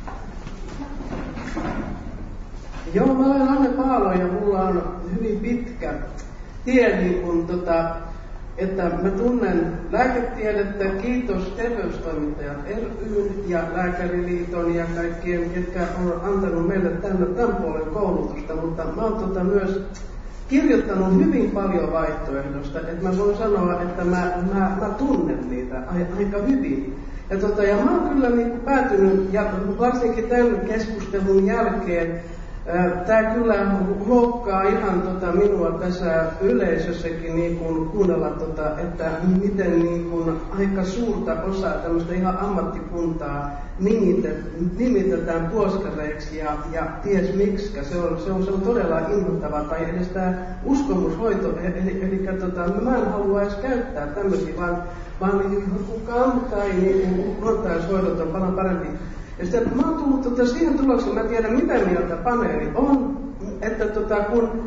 Joo, mä olen Anne Paalo ja mulla on hyvin pitkä tie, niin kun, tota, että mä tunnen lääketiedettä, kiitos terveystoimittajat ry:n ja Lääkäriliiton ja kaikkien, jotka on antanut meille tänne tämän puolen koulutusta, mutta mä oon tota myös kirjoittanut hyvin paljon vaihtoehdosta, että mä voin sanoa, että mä, mä, mä tunnen niitä aika hyvin. Ja, tota, ja mä oon kyllä niin kuin päätynyt, ja varsinkin tämän keskustelun jälkeen, tämä kyllä loukkaa ihan tota minua tässä yleisössäkin niin kuin kuunnella, tota, että miten niin kuin aika suurta osaa tämmöistä ihan ammattikuntaa nimitetään puoskareiksi ja, ja ties miksikä. Se on, se on, se on todella inhottavaa, tai edes tämä uskomushoito, eli, eli tota, mä en halua edes käyttää tämmöisiä, vaan, vaan joku kam tai niin, luontaishoidot on paljon parempi. Ja sitten mä oon tullut tota siihen tulokseen, mä tiedän mitä mieltä paneeli on, että tota, kun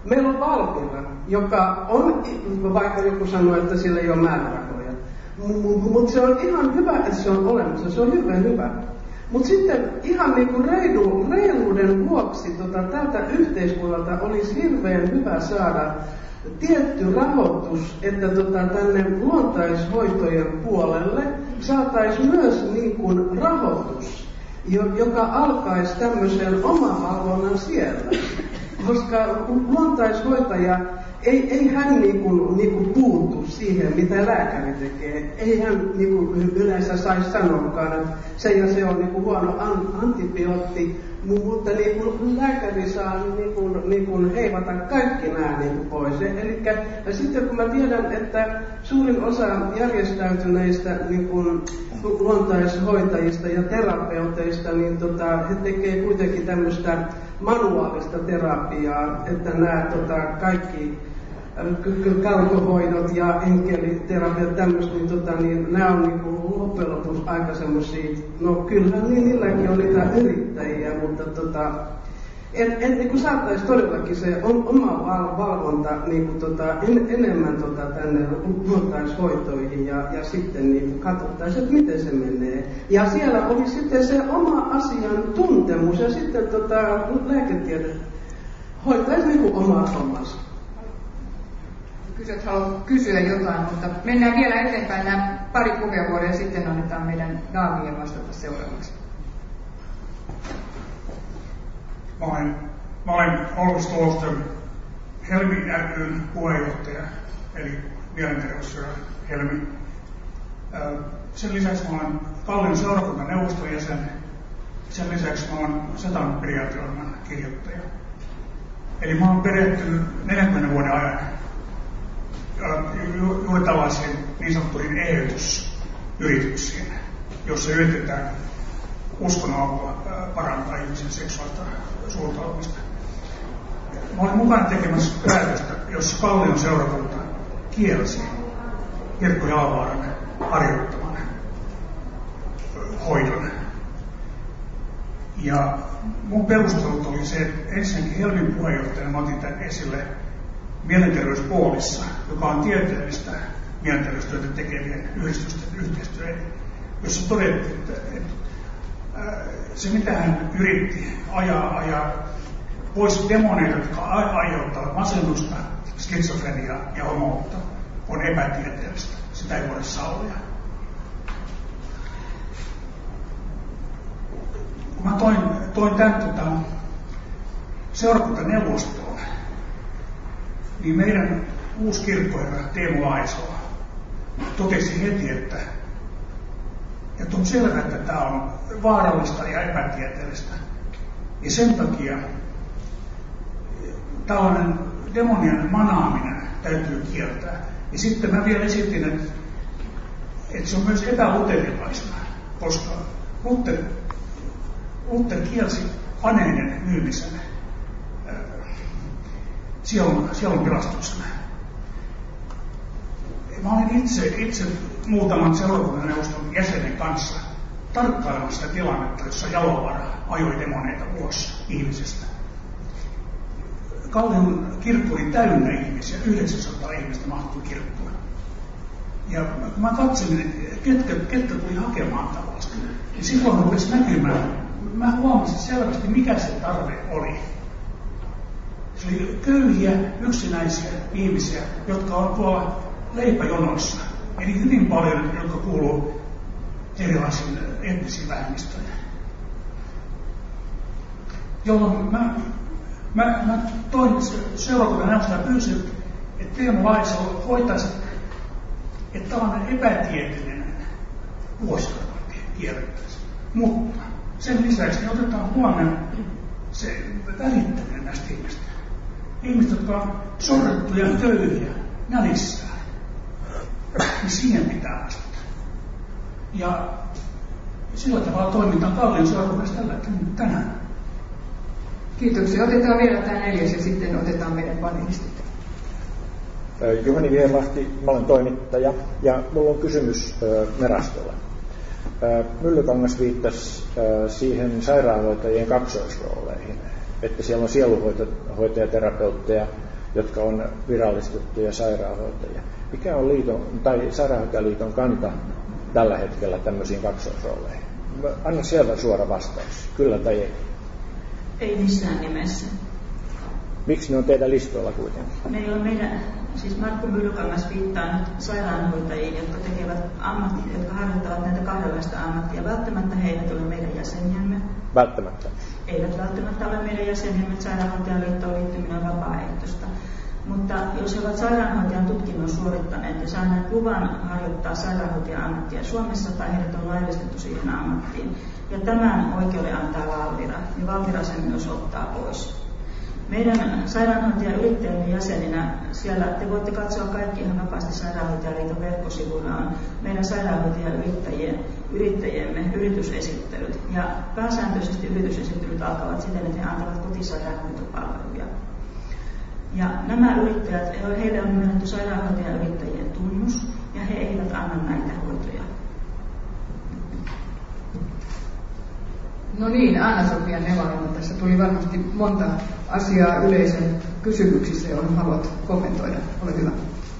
Meillä on Valvira, joka on, vaikka joku sanoo, että sillä ei ole määrärahoja, mutta se on ihan hyvä, että se on olemassa, se on hyvä hyvä. Mutta sitten ihan niinku reilu, reiluuden vuoksi tota, tältä yhteiskunnalta olisi hirveän hyvä saada tietty rahoitus, että tota, tänne luontaishoitojen puolelle saataisiin myös niinku rahoitus, joka alkaisi tämmöisen omavalvonnan siellä. Koska luontaishoitaja, ei, ei hän niinku, niinku puuttu siihen, mitä lääkäri tekee. Ei hän niinku yleensä saisi sanoakaan, että se ja se on niinku huono antibiootti, mutta niinku lääkäri saa niinku, niinku heivata kaikki nämä niinku pois. Eli sitten kun mä tiedän, että suurin osa järjestäytyneistä niinku, luontaishoitajista ja terapeuteista, niin tota, he tekee kuitenkin tämmöistä manuaalista terapiaa, että nämä tota, kaikki kalkohoidot ja enkeliterapiat tämmöistä, niin, tota, niin nämä on niinku loppujen lopuksi aika semmosia, no kyllähän niin niilläkin on niitä yrittäjiä, mutta tota, en, en niin saattaisi todellakin se on, oma val, valvonta niin kuin, tota, en, enemmän tota, tänne luontaishoitoihin ja, ja sitten niin katsottaisiin, että miten se menee. Ja siellä oli sitten se oma asian tuntemus ja sitten tota, lääketiede hoitaisi niin kuin omaa hommansa. Kysyt haluat kysyä jotain, mutta mennään vielä eteenpäin nämä pari puheenvuoroa ja sitten annetaan meidän daamien vastata seuraavaksi. Mä olen, mä olen Olli Ståhlström, Helmi ry:n puheenjohtaja, eli mielenterveyssyö Helmi. Sen lisäksi mä olen Kallion seurakunnan neuvoston jäsen. Sen lisäksi mä olen Setan periaateohjelman kirjoittaja. Eli mä olen perehtynyt neljänkymmenen vuoden ajan ju- juuri tällaisiin niin sanottuihin eheytysyrityksiin, joissa yritetään uskonnon avulla parantaa ihmisen seksuaalista suuntautumista. Mä olin mukana tekemässä päätöstä, jossa Kallion seurakunta kielsi Pirkko Jalvaaran harjoittaman hoidon. Ja mun perustelut oli se, että ensinnäkin Helmin puheenjohtajana mä otin tämän esille mielenterveyspoolissa, joka on tieteellistä mielenterveystyötä tekevien yhdistysten yhteistyö, jossa todettiin, että, että se mitä hän yritti ajaa, ajaa pois demoneita, jotka aiheuttavat masennusta, skitsofreniaa ja homoutta, on epätieteellistä. Sitä ei voida sallia. Kun mä toin, toin tämän tota, seurakuntaneuvostoon, niin meidän uusi kirkkoherra Teemu Laisola totesi heti, että, että on selvää, että tämä on vaarallista ja epätieteellistä. Ja sen takia tällainen demonien manaaminen täytyy kieltää. Ja sitten mä vielä esitin, että, että se on myös epäluterilaista, koska Luther, Luther kielsi aneiden myymisen äh, sielun, sielun pilastuksena. Mä olin itse, itse muutaman seurakunnan neuvoston jäsenen kanssa tarkkailemassa tilannetta, jossa Jalovaara ajoi demoneita ulos ihmisestä. Kallion kirkko oli täynnä ihmisiä, yhdeksänsataa ihmistä mahtui kirkkoon. Ja kun mä katselin, ketkä, ketkä tuli hakemaan tällaista, niin silloin rupesi näkymään, mä huomasin selvästi, mikä se tarve oli. Se oli köyhiä, yksinäisiä ihmisiä, jotka on tuolla leipäjonoissa. Eli hyvin paljon, jotka kuuluu erilaisiin etnisiin vähemmistöihin. Jolloin mä, mä, mä toin seurakunnan neuvostoa ja pyysin, että Teemu Laisola hoitaisi, että tällainen epätieteellinen vuosiraportti kierrettäisiin. Mutta sen lisäksi niin otetaan huomioon se välittäminen näistä ihmistä. Ihmiset, jotka on sorrettuja, köyhiä, nälissään. Niin siihen pitää vastata. Ja sillä tavalla toimitaan Kallion seurakunnassa tällä tänään. Kiitoksia. Otetaan vielä tämä neljäs ja sitten otetaan meidän panelistit. Juhani Vierlahti, mä olen toimittaja ja mulla on kysymys Merastolle. Myllykangas viittasi siihen sairaanhoitajien kaksoisrooleihin, että siellä on sieluhoitajaterapeutteja, jotka on virallistettuja sairaanhoitajia. Mikä on liiton, tai Sairaanhoitajaliiton kanta tällä hetkellä tämmöisiin kaksoisrooleihin? Anna sieltä suora vastaus, kyllä tai ei. Ei missään nimessä. Miksi ne on teidän listoilla kuitenkin? Meillä on meidän, siis Markku Myllykangas viittaa nyt sairaanhoitajiin, jotka tekevät ammattia, jotka harjoittavat näitä kahdenlaista ammattia. Välttämättä he eivät ole meidän jäseniämme. Välttämättä? Eivät välttämättä ole meidän jäseniämme. Sairaanhoitajaliittoon liittyminen on vapaaehtoista. Mutta jos he ovat sairaanhoitajan tutkinnon suorittaneet ja saaneet luvan harjoittaa sairaanhoitajan ammattia Suomessa tai heidät on laillistettu siihen ammattiin, ja tämän oikeuden antaa Valvira, niin Valvira sen myös ottaa pois. Meidän sairaanhoitajayrittäjien jäseninä, siellä te voitte katsoa kaikki ihan vapaasti Sairaanhoitajaliiton verkkosivuilla, on meidän sairaanhoitajayrittäjien yrittäjiemme yritysesittelyt. Ja pääsääntöisesti yritysesittelyt alkavat siten, että he antavat kotisairaanhoitopalveluja. Ja nämä yrittäjät, heille on myönnetty sairaanhoitajayrittäjien tunnus, ja he eivät anna näitä hoitoja. No niin, Anna-Sofia Nevala, tässä tuli varmasti monta asiaa yleisön kysymyksissä, johon haluat kommentoida. Ole hyvä.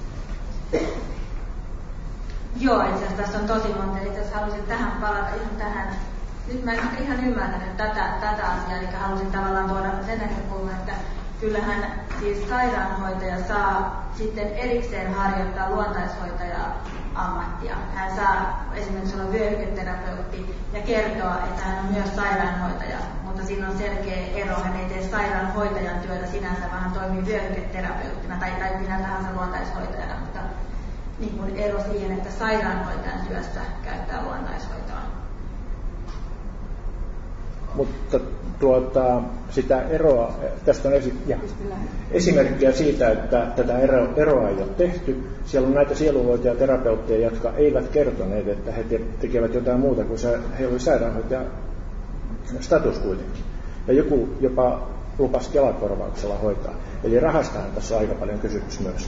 Joo, itse asiassa tässä on tosi monta. Itse asiassa halusin tähän palata ihan tähän. Nyt mä en ihan ymmärtänyt tätä, tätä asiaa, eli halusin tavallaan tuoda sen näkökulman, että kyllähän siis sairaanhoitaja saa sitten erikseen harjoittaa luontaishoitaja-ammattia. Hän saa esimerkiksi olla vyöhyketerapeutti ja kertoa, että hän on myös sairaanhoitaja, mutta siinä on selkeä ero. Hän ei tee sairaanhoitajan työtä sinänsä, vaan hän toimii vyöhyketerapeuttina tai, tai minä tahansa luontaishoitajana, mutta niin kuin ero siihen, että sairaanhoitajan työssä käyttää luontaishoitoa. Mutta tuota, sitä eroa, tästä on esi- ja, esimerkkiä siitä, että tätä ero, eroa ei ole tehty. Siellä on näitä sielunhoitajia ja terapeutteja, jotka eivät kertoneet, että he te- tekevät jotain muuta kuin se, heillä oli sairaanhoitajan status kuitenkin. Ja joku jopa lupasi Kela-korvauksella hoitaa. Eli rahastahan tässä on aika paljon kysymys myös.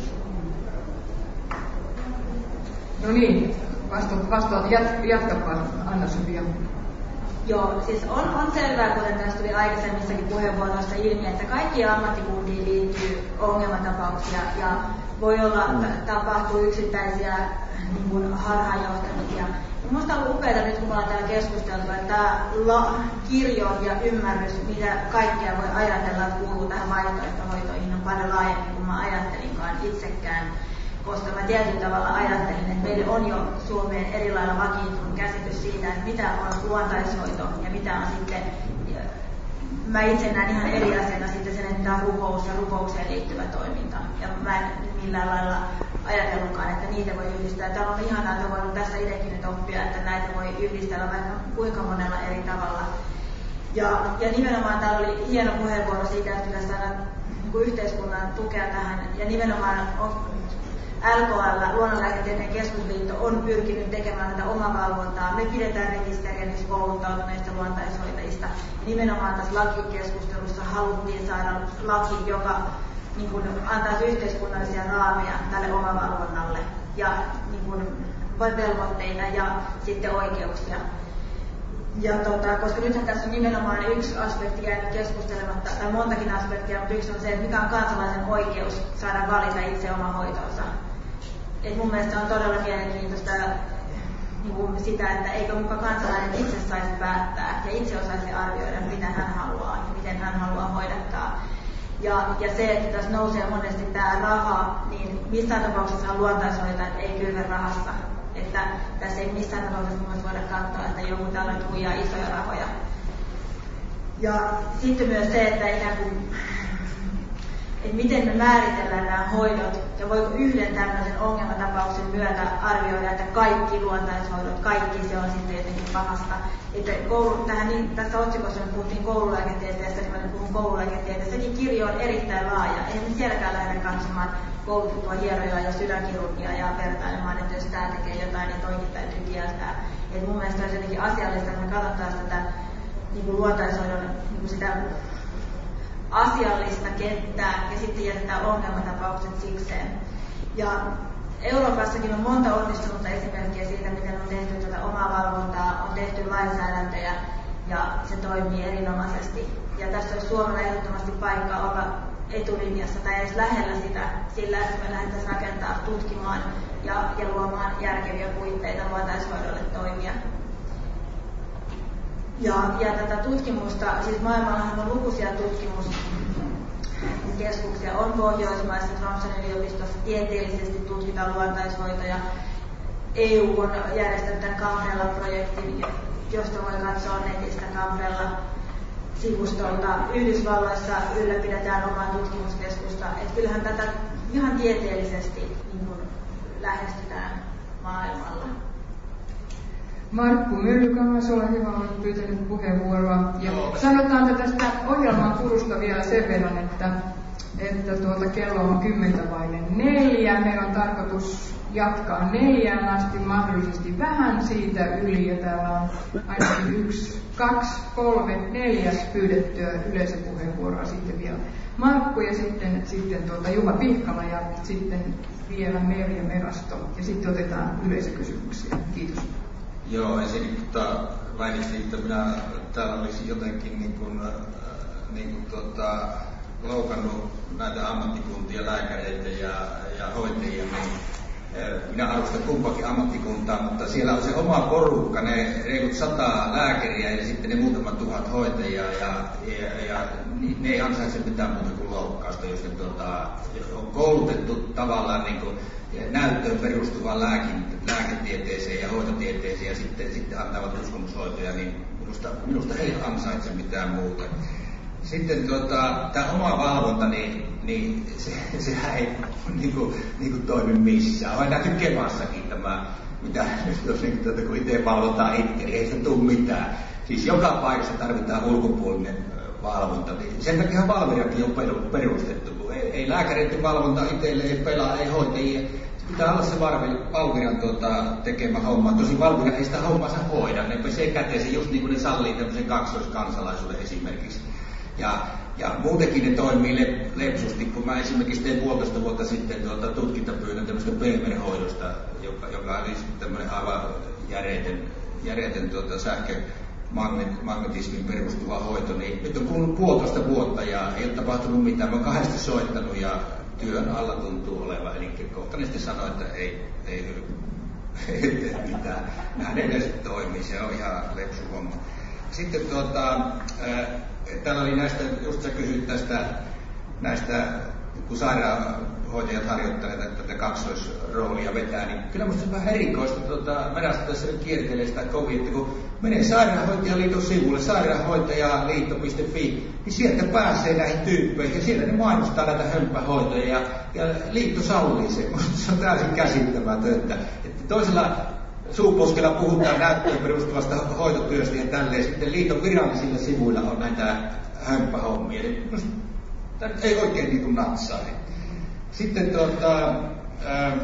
No niin, vastaat, vastaat jat, jatkapa Anna-Sofia. Joo, siis on, on selvää, kuten tässä tuli aikaisemmissakin puheenvuoroissa ilmi, että kaikkiin ammattikuntiin liittyy ongelmatapauksia ja voi olla, että tapahtuu yksittäisiä niin kuin harhaanjohtamisia. Minusta on ollut upeaa nyt, kun me ollaan täällä keskusteltu, että tämä la, kirjo ja ymmärrys, mitä kaikkea voi ajatella, että kuuluu tähän vaihtoehtohoitoihin, on paljon laajempi kuin mä ajattelinkaan itsekään. Koska mä tietyllä tavalla ajattelin, että meillä on jo Suomeen eri lailla vakiintunut käsitys siitä, että mitä on luontaishoito ja mitä on sitten, mä itse näen ihan eri asiana sitten sen, että mitä on rukous ja rukoukseen liittyvä toiminta. Ja mä en millään lailla ajatellutkaan, että niitä voi yhdistää. Täällä on ihanaa, että voinut tässä itsekin nyt oppia, että näitä voi yhdistellä vaikka kuinka monella eri tavalla. Ja, ja nimenomaan täällä oli hieno puheenvuoro siitä, että pitäisi saada niin yhteiskunnan tukea tähän. Ja nimenomaan on, L K L, Luonnonlääketieteen keskusliitto, on pyrkinyt tekemään tätä omavalvontaa. Me pidetään rekisteriä niistä kouluttautuneista luontaishoitajista. Nimenomaan tässä lakikeskustelussa haluttiin saada laki, joka niin kuin, antaisi yhteiskunnallisia raameja tälle omavalvonnalle ja niin kuin, velvoitteita ja sitten oikeuksia. Ja tota, koska nythän tässä on nimenomaan yksi aspekti jäänyt keskustelematta, tai montakin aspektia, mutta yksi on se, että mikä on kansalaisen oikeus saada valita itse oma hoitonsa. Et mun mielestä on todella mielenkiintoista niin kuin sitä, että eikö muka kansalainen itse saisi päättää ja itse osaisi arvioida, mitä hän haluaa ja miten hän haluaa hoidattaa. Ja, ja se, että tässä nousee monesti tämä raha, niin missään tapauksessa luontaishoitajat ei kylvä rahassa. Että tässä ei missään tapauksessa mun voida katsoa, että joku tällainen huijaa isoja rahoja. Ja sitten myös se, että ikään kuin, että miten me määritellään nämä hoidot ja voiko yhden tämmöisen ongelmatapauksen myötä arvioida, että kaikki luontaishoidot, kaikki se on sitten jotenkin pahasta. Että koulu, tähän, niin, tässä otsikossa me puhuttiin koululääketieteestä, niin mä puhun koululääketieteestä. Sekin kirjo on erittäin laaja. Ei me sielläkään lähde katsomaan koulutettua hieroja ja sydänkirurgia ja vertailemaan, että jos tämä tekee jotain, niin toikin täytyy kieltää. Et mun mielestä olisi jotenkin asiallista, että me katsotaan tätä niin kuin luontaishoidon niin kuin sitä asiallista kenttää ja sitten jätetään ongelmatapaukset sikseen. Ja Euroopassakin on monta onnistunutta esimerkkiä siitä, miten on tehty tätä omaa valvontaa, on tehty lainsäädäntöjä ja se toimii erinomaisesti. Ja tässä olisi Suomella ehdottomasti paikka olla etulinjassa tai edes lähellä sitä sillä, että me lähdettäisiin rakentaa, tutkimaan ja, ja luomaan järkeviä puitteita luontaishoidolle toimia. Ja, ja tätä tutkimusta, siis maailmallahan on lukuisia tutkimuskeskuksia, on Pohjoismaissa, Tromsön yliopistossa tieteellisesti tutkitaan luontaishoitoja. E U on järjestänyt tämän Cambrella-projektin, josta voi katsoa netistä Cambrella-sivustolta. Yhdysvalloissa ylläpidetään omaa tutkimuskeskusta. Et kyllähän tätä ihan tieteellisesti niin kuin lähestytään maailmalla. Markku Myllykangas, ole hyvä, olet pyytänyt puheenvuoroa. Ja sanotaan tästä ohjelman purusta vielä sen verran, että, että tuota kello on kymmentä vaille neljä. Meillä on tarkoitus jatkaa neljään asti, mahdollisesti vähän siitä yli, ja täällä on ainakin yksi, kaksi, kolme, neljäs pyydettyä yleisöpuheenvuoroa sitten vielä. Markku ja sitten, sitten tuota Juha Pihkala ja sitten vielä Merja Merasto, ja sitten otetaan yleisökysymyksiä. Kiitos. Joo, ensinnäkin tota, väitin, että minä täällä olisin jotenkin niin kuin, äh, niin kuin, tota, loukannut näitä ammattikuntia, lääkäreitä ja, ja hoitajia, niin äh, minä arvostan kumpakin ammattikuntaa, mutta siellä on se oma porukka, ne reilut sata lääkäriä ja sitten ne muutaman tuhat hoitajia, ja, ja, ja ne ei ansaitse mitään muuta kuin loukkausta, jos ne tota, on koulutettu tavallaan niin kuin, näyttöön perustuvaan lääkin, lääketieteeseen ja hoitotieteeseen ja sitten, sitten antavat uskomushoitoja, niin minusta, minusta he ei ansaitse mitään muuta. Sitten tuota, tämä oma valvonta, niin, niin se, sehän ei niin kuin, niin kuin toimi missään. Olen nähty Kevassakin tämä, mitä, jos niin, tuota, kun itse valvotaan itse, niin ei se tule mitään. Siis joka paikassa tarvitaan ulkopuolinen valvonta. Niin sen takia Valvirakin on perustettu. Ei, ei lääkäreiden valvonta itselle, ei pelaa, ei hoitajia. Se pitää olla se Valviran tuota, tekemä homma. Tosin Valvira ei sitä hommansa hoida. Ne pesee käteensä just niin kuin ne sallii tämmöisen kaksoiskansalaisuuden esimerkiksi. Ja, ja muutenkin ne toimii le, lepsusti, kun mä esimerkiksi tein puolitoista vuotta sitten tuota, tutkintapyynnön tämmöistä P M R-hoidosta, joka, joka oli tämmöinen aivan järjetön, järjetön tuota, sähkömagnetismin perustuva hoito, niin nyt on kulunut puolitoista vuotta ja ei ole tapahtunut mitään. Mä oon kahdesti soittanut ja työn alla tuntuu olevan, eli kohta ne sitten sanoo, että ei, ei, ei tee mitään. Näin ei yleensä toimii, se on ihan lepsu homma. Sitten tuota, ää, täällä oli näistä, just sä kysyt tästä, näistä, kun sairaanhoitajat harjoittelevat tätä kaksoisroolia vetää, niin kyllä musta se on vähän erikoista, tuota, Merasta tässä nyt kiertelee sitä kovin, että kun menee Sairaanhoitajaliiton sivulle, sairaanhoitajaliitto piste fi, niin sieltä pääsee näihin tyyppeihin, ja siellä ne mainostaa näitä hömppähoitoja, ja, ja liitto sallii sen. Musta se on täysin käsittämätöntä, että toisella suuposkella puhutaan näyttöön perustuvasta hoitotyöstä ja tälleen. Sitten liiton virallisilla sivuilla on näitä hömppähommia. Tämä ei oikein niin kuin natsaa. Sitten tuota, ää,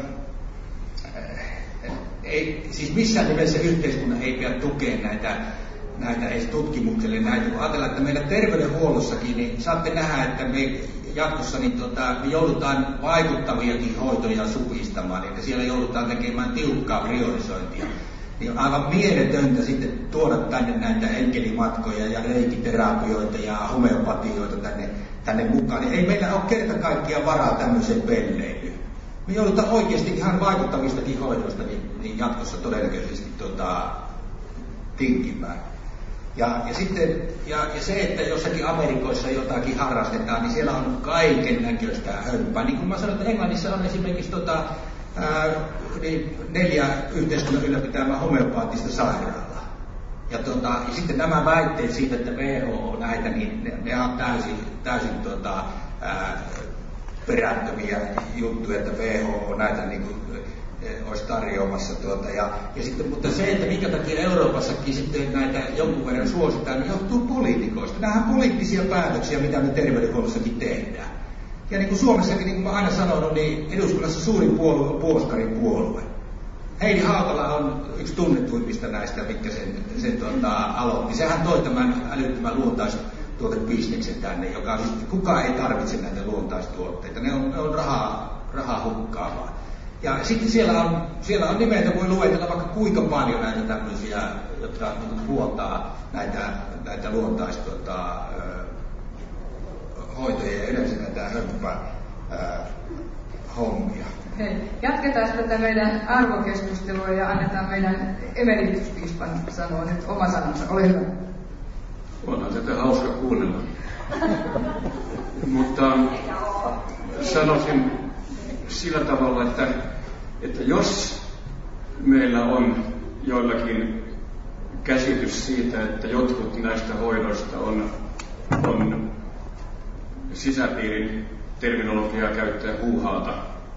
ei, siis missään nimessä yhteiskunnan ei pidä tukea näitä, näitä edes tutkimukselle. Näitä. Kun ajatellaan, että meillä terveydenhuollossakin, niin saatte nähdä, että me jatkossa niin tota, me joudutaan vaikuttaviakin hoitoja supistamaan, eli siellä joudutaan tekemään tiukkaa priorisointia. Niin on aivan mieletöntä sitten tuoda tänne näitä enkelimatkoja ja reikiterapioita ja homeopatioita tänne, tänne mukaan. Niin ei meillä ole kerta kaikkiaan varaa tämmöiseen pelleilyyn. Me joudutaan oikeasti ihan vaikuttavistakin hoidoista niin, niin jatkossa todennäköisesti tota, tinkimään. Ja, ja, sitten, ja, ja se, että jossakin Amerikoissa jotakin harrastetaan, niin siellä on kaiken näköistä hömpää. Niin kuin mä sanoin, että Englannissa on esimerkiksi tota, ää, niin neljä yhteiskunnan ylläpitämää homeopaattista sairaalaa. Ja, tota, ja sitten nämä väitteet siitä, että W H O näitä, niin ne, ne on täysin, täysin tota, ää, perättömiä juttuja, että W H O näitä niin kuin, olisi tarjoamassa tuota, ja, ja sitten, mutta se, että minkä takia Euroopassakin sitten näitä jonkun verran suositaan, niin johtuu poliitikoista. Nämä on poliittisia päätöksiä, mitä me terveydenhuollossakin tehdään. Ja niin kuin Suomessakin, niin kuin mä aina sanonut, niin eduskunnassa suurin puolue on Puoskarin puolue. Heidi Hautala on yksi tunnetuimmista näistä, mitkä sen, sen tuota, aloitti. Sehän toi tämän älyttömän luontaistuotebisneksen tänne, joka siis, kukaan ei tarvitse näitä luontaistuotteita. Ne on, ne on rahaa, rahaa hukkaavaa. Ja sitten siellä on, siellä on nimeltä, voi luetella vaikka kuinka paljon näitä tämmöisiä, jotka niin puoltaa näitä, näitä luontaistuota, hoitoja ja yleensä näitä hömppää hommia. Hei, jatketaan tätä meidän arvokeskustelua ja annetaan meidän emerituspiispan sanoa nyt oma sanansa. Ole hyvä. Onhan tätä hauska kuunnella. Mutta sanoisin sillä tavalla, että, että jos meillä on joillakin käsitys siitä, että jotkut näistä hoidoista on, on sisäpiirin terminologiaa käyttää huuhaata,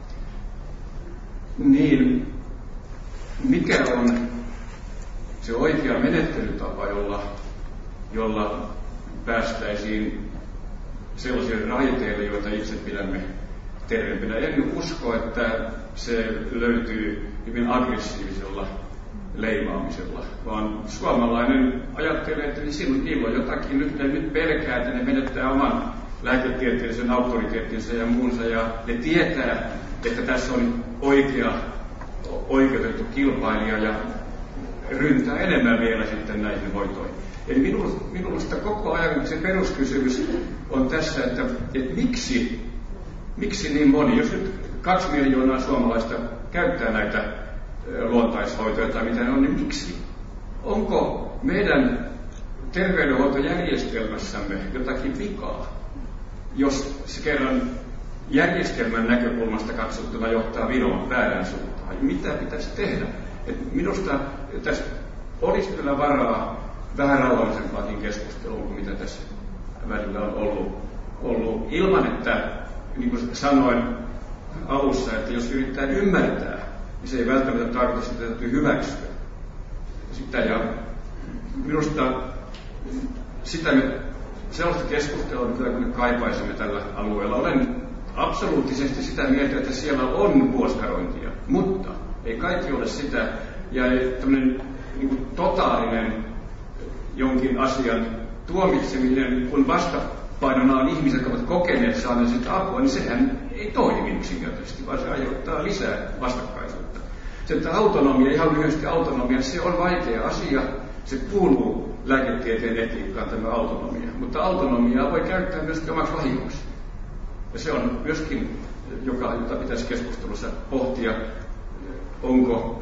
niin mikä on se oikea menettelytapa, jolla, jolla päästäisiin sellaisille raiteille, joita itse pidämme terveempinä? En usko, että se löytyy hyvin aggressiivisella leimaamisella, vaan suomalainen ajattelee, että silloin niillä on jotakin, nyt ne nyt pelkää, että ne menettää oman lääketieteellisen auktoriteettinsa ja muunsa, ja ne tietää, että tässä on oikea, oikeutettu kilpailija ja ryntää enemmän vielä sitten näihin hoitoihin. Eli minusta koko ajan se peruskysymys on tässä, että, että miksi, miksi niin moni, jos nyt kaksi miljoonaa suomalaista käyttää näitä luontaishoitoja tai mitä ne on, niin miksi? Onko meidän terveydenhuoltojärjestelmässämme jotakin vikaa, jos se kerran järjestelmän näkökulmasta katsottuna johtaa Viron väärään suuntaan? Mitä pitäisi tehdä? Et minusta tässä olisi kyllä varaa vähän rauhallisempaakin keskustelua kuin mitä tässä välillä on ollut, ollut ilman, että niin kuin sanoin alussa, että jos yrittää ymmärtää, niin se ei välttämättä tarkoita sitä, että täytyy hyväksyä sitä. Ja minusta sitä me, sellaista keskustelua, mitä me kaipaisimme tällä alueella. Olen absoluuttisesti sitä mieltä, että siellä on puoskarointia, mutta ei kaikki ole sitä. Ja tämmöinen niin kuin totaalinen jonkin asian tuomitseminen, kun vastapainona on ihmiset, jotka ovat kokeneet saaneet sitä apua, niin sehän ei toimi yksinkertaisesti, vaan se aiheuttaa lisää vastakkaisuutta. Se, että autonomia, ihan lyhyesti autonomia, se on vaikea asia, se kuuluu lääketieteen etiikkaan tämä autonomia, mutta autonomiaa voi käyttää myöskin omaksi vahingoksi. Ja se on myöskin, joka, jota pitäisi keskustelussa pohtia, onko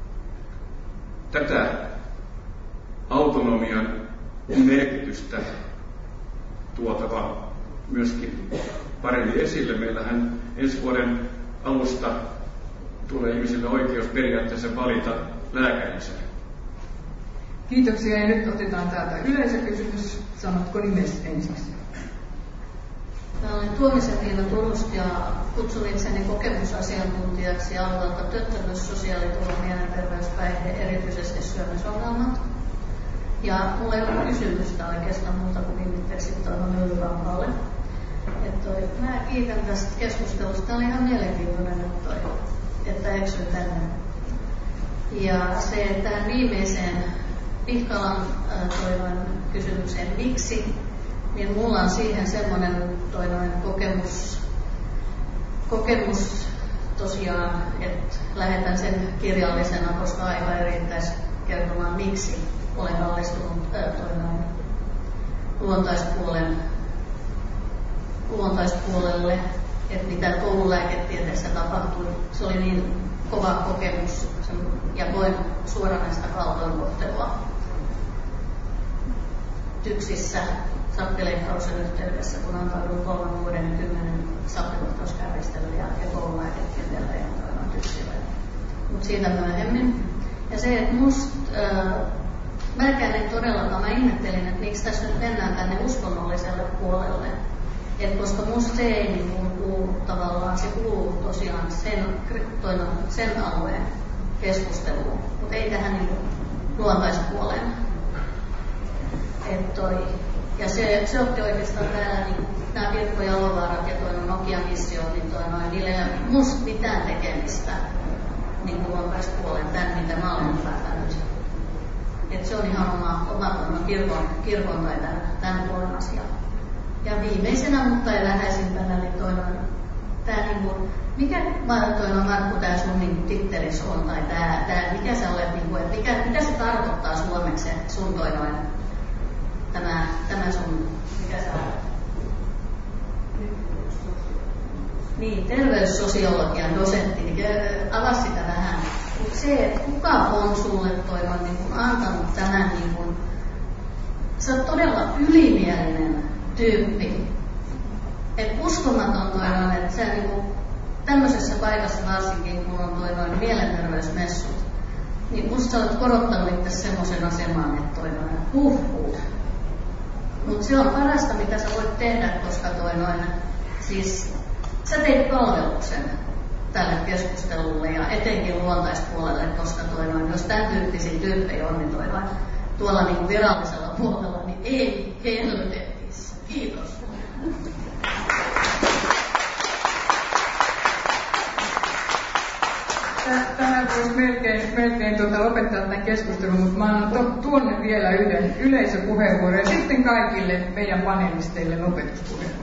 tätä autonomian merkitystä tuotava myöskin paremmin esille. Meillähän ensi vuoden alusta tulee ihmisille oikeus periaatteessa valita lääkärinsä. Kiitoksia, ja nyt otetaan täältä yleisökysymys. Sanotko nimesi ensiksi? Mä olen Tuomisen Niina Turusta ja kutsun itseni kokemusasiantuntijaksi alueelta työttömyys, sosiaaliturva, mielenterveyspäihde, erityisesti syömisongelmat. Ja mulla ei ole kysymystä oikeastaan muuta kuin viimitteeksi tuohon Myllyrampaalle. Mä kiitän tästä keskustelusta. Tämä oli ihan mielenkiintoinen nyt toi, että eksyin tänne. Ja se, että tähän viimeiseen Pihkalan toivoin kysymykseen, miksi, niin mulla on siihen semmoinen toinen kokemus, kokemus tosiaan, että lähetän sen kirjallisena, koska aika ei riittäisi kertomaan, miksi olen kallistunut toinen luontaispuolen, luontaispuolelle, että mitä koululääketieteessä tapahtui. Se oli niin kova kokemus ja koin suoranaista kaltoinkohtelua TYKSissä sappileikkauksen yhteydessä, kun antauduin kolmen vuoden ja kymmenen sappileikkauskääristelyä ja koululääketieteellä ja antoimaan TYKSille. Mutta siitä myöhemmin. Ja se, että musta, äh, mäkään en todellakaan, mä ihmettelin, että miksi tässä nyt mennään tänne uskonnolliselle puolelle. Et koska musta se ei niin kuulu tavallaan, se kuuluu tosiaan sen, toina, sen alueen keskusteluun, mutta ei tähän niin luontaispuoleen. Et toi, ja se, se otti oikeastaan täällä niin, nämä Pirkko Jalovaarat ja toinen Nokia-missio, niin toi noin, niillä ei ole musta mitään tekemistä niin luontaispuolen tämän, mitä mä olen päättänyt. Et se on ihan oma, oma kirkon, kirkon tai tämän, tämän puolen asia. Ja viimeisenä, mutta ei vähäisimpänä, niin toinen, tää niinku, mikä toinen Markku tää sun niinku tittelis on, tai tää, tää, mikä sä olet, niinku, että mikä, mitä se tarkoittaa suomeksi sun toinoin, tämä, tämä sun, mikä sä olet? Niin, terveyssosiologian dosentti, niin avasi sitä vähän. Mutta se, että kuka on sulle toivon niin kun antanut tämän, niin kun, sä oot todella ylimielinen tyyppi. Et uskomaton toivon, että sä niin kun, tämmöisessä paikassa varsinkin, kun on toivon mielenterveysmessut, niin musta sä oot korottanut itse semmoisen asemaan, että toivon, että huh huh. Mutta se on parasta, mitä sä voit tehdä, koska toi noin, siis sä teit palveluksen tälle keskustelulle ja etenkin luontaispuolelle, koska toi noin, jos tämän tyyppisiä tyyppejä on, niin toi noin, tuolla niin virallisella puolella, niin ei helvetissä. Kiitos. Tähän voisi melkein, melkein tuota lopettaa tämän keskustelun, mutta mä annan tuonne vielä yhden yleisöpuheenvuoron ja sitten kaikille meidän panelisteille lopetuspuheenvuoron.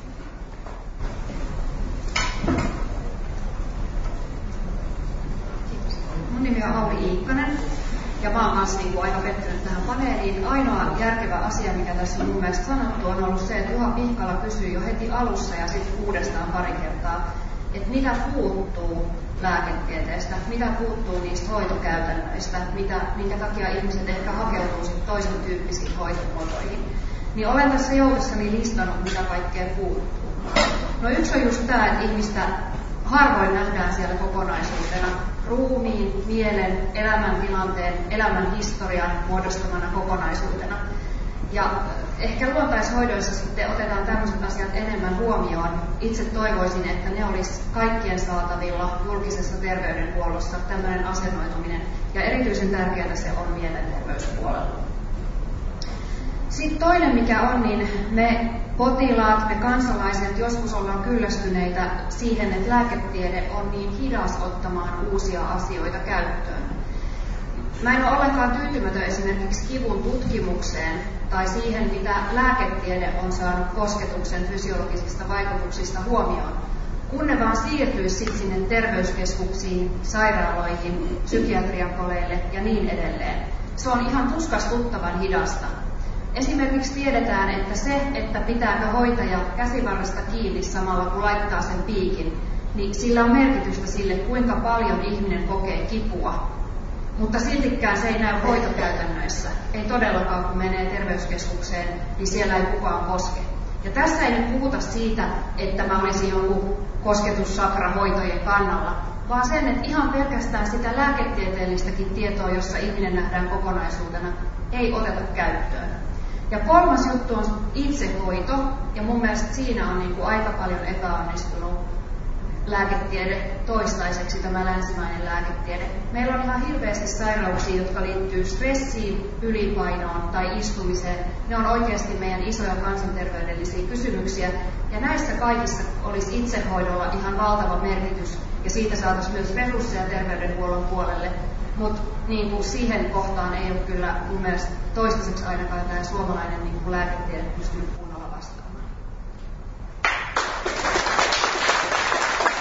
Mun nimi on Auli Iikkanen ja mä oon kanssa niin aika pettynyt tähän paneeliin. Ainoa järkevä asia, mikä tässä on mun mielestä sanottu, on ollut se, että Juha Pihkala kysyi jo heti alussa ja sitten uudestaan pari kertaa, että mitä puuttuu lääketieteestä, mitä puuttuu niistä hoitokäytännöistä, mitä, minkä takia ihmiset ehkä hakeutuu sitten toisen tyyppisiin hoitomuotoihin. Niin olen tässä joukossani listannut, mitä kaikkea puuttuu. No yksi on just tämä, että ihmistä harvoin nähdään siellä kokonaisuutena ruumiin, mielen, elämäntilanteen, elämän historian muodostamana kokonaisuutena. Ja ehkä luontaishoidoissa sitten otetaan tämmöiset asiat enemmän huomioon. Itse toivoisin, että ne olisi kaikkien saatavilla julkisessa terveydenhuollossa, tämmöinen asennoituminen. Ja erityisen tärkeää se on mielenterveyspuolella. Sitten toinen, mikä on, niin me potilaat, me kansalaiset joskus ollaan kyllästyneitä siihen, että lääketiede on niin hidas ottamaan uusia asioita käyttöön. Mä en ole ollenkaan tyytymätön esimerkiksi kivun tutkimukseen tai siihen, mitä lääketiede on saanut kosketuksen fysiologisista vaikutuksista huomioon, kun ne vaan siirtyisi sitten sinne terveyskeskuksiin, sairaaloihin, psykiatriakoleille ja niin edelleen. Se on ihan tuskastuttavan hidasta. Esimerkiksi tiedetään, että se, että pitääkö hoitaja käsivarresta kiinni samalla kun laittaa sen piikin, niin sillä on merkitystä sille, kuinka paljon ihminen kokee kipua. Mutta siltikään se ei näy hoitokäytännöissä. Ei todellakaan, kun menee terveyskeskukseen, niin siellä ei kukaan koske. Ja tässä ei nyt puhuta siitä, että mä olisin jonkun kosketussakrahoitojen kannalla, vaan sen, että ihan pelkästään sitä lääketieteellistäkin tietoa, jossa ihminen nähdään kokonaisuutena, ei oteta käyttöön. Ja kolmas juttu on itsehoito, ja mun mielestä siinä on niin kuin aika paljon epäonnistunut lääketiede toistaiseksi, tämä länsimainen lääketiede. Meillä on ihan hirveästi sairauksia, jotka liittyy stressiin, ylipainoon tai istumiseen. Ne on oikeasti meidän isoja kansanterveydellisiä kysymyksiä. Ja näissä kaikissa olisi itsehoidolla ihan valtava merkitys, ja siitä saataisiin myös resursseja terveydenhuollon puolelle. Mutta niin siihen kohtaan ei ole kyllä mun mielestä toistaiseksi ainakaan tämä suomalainen niin lääketiede pystynyt kunnolla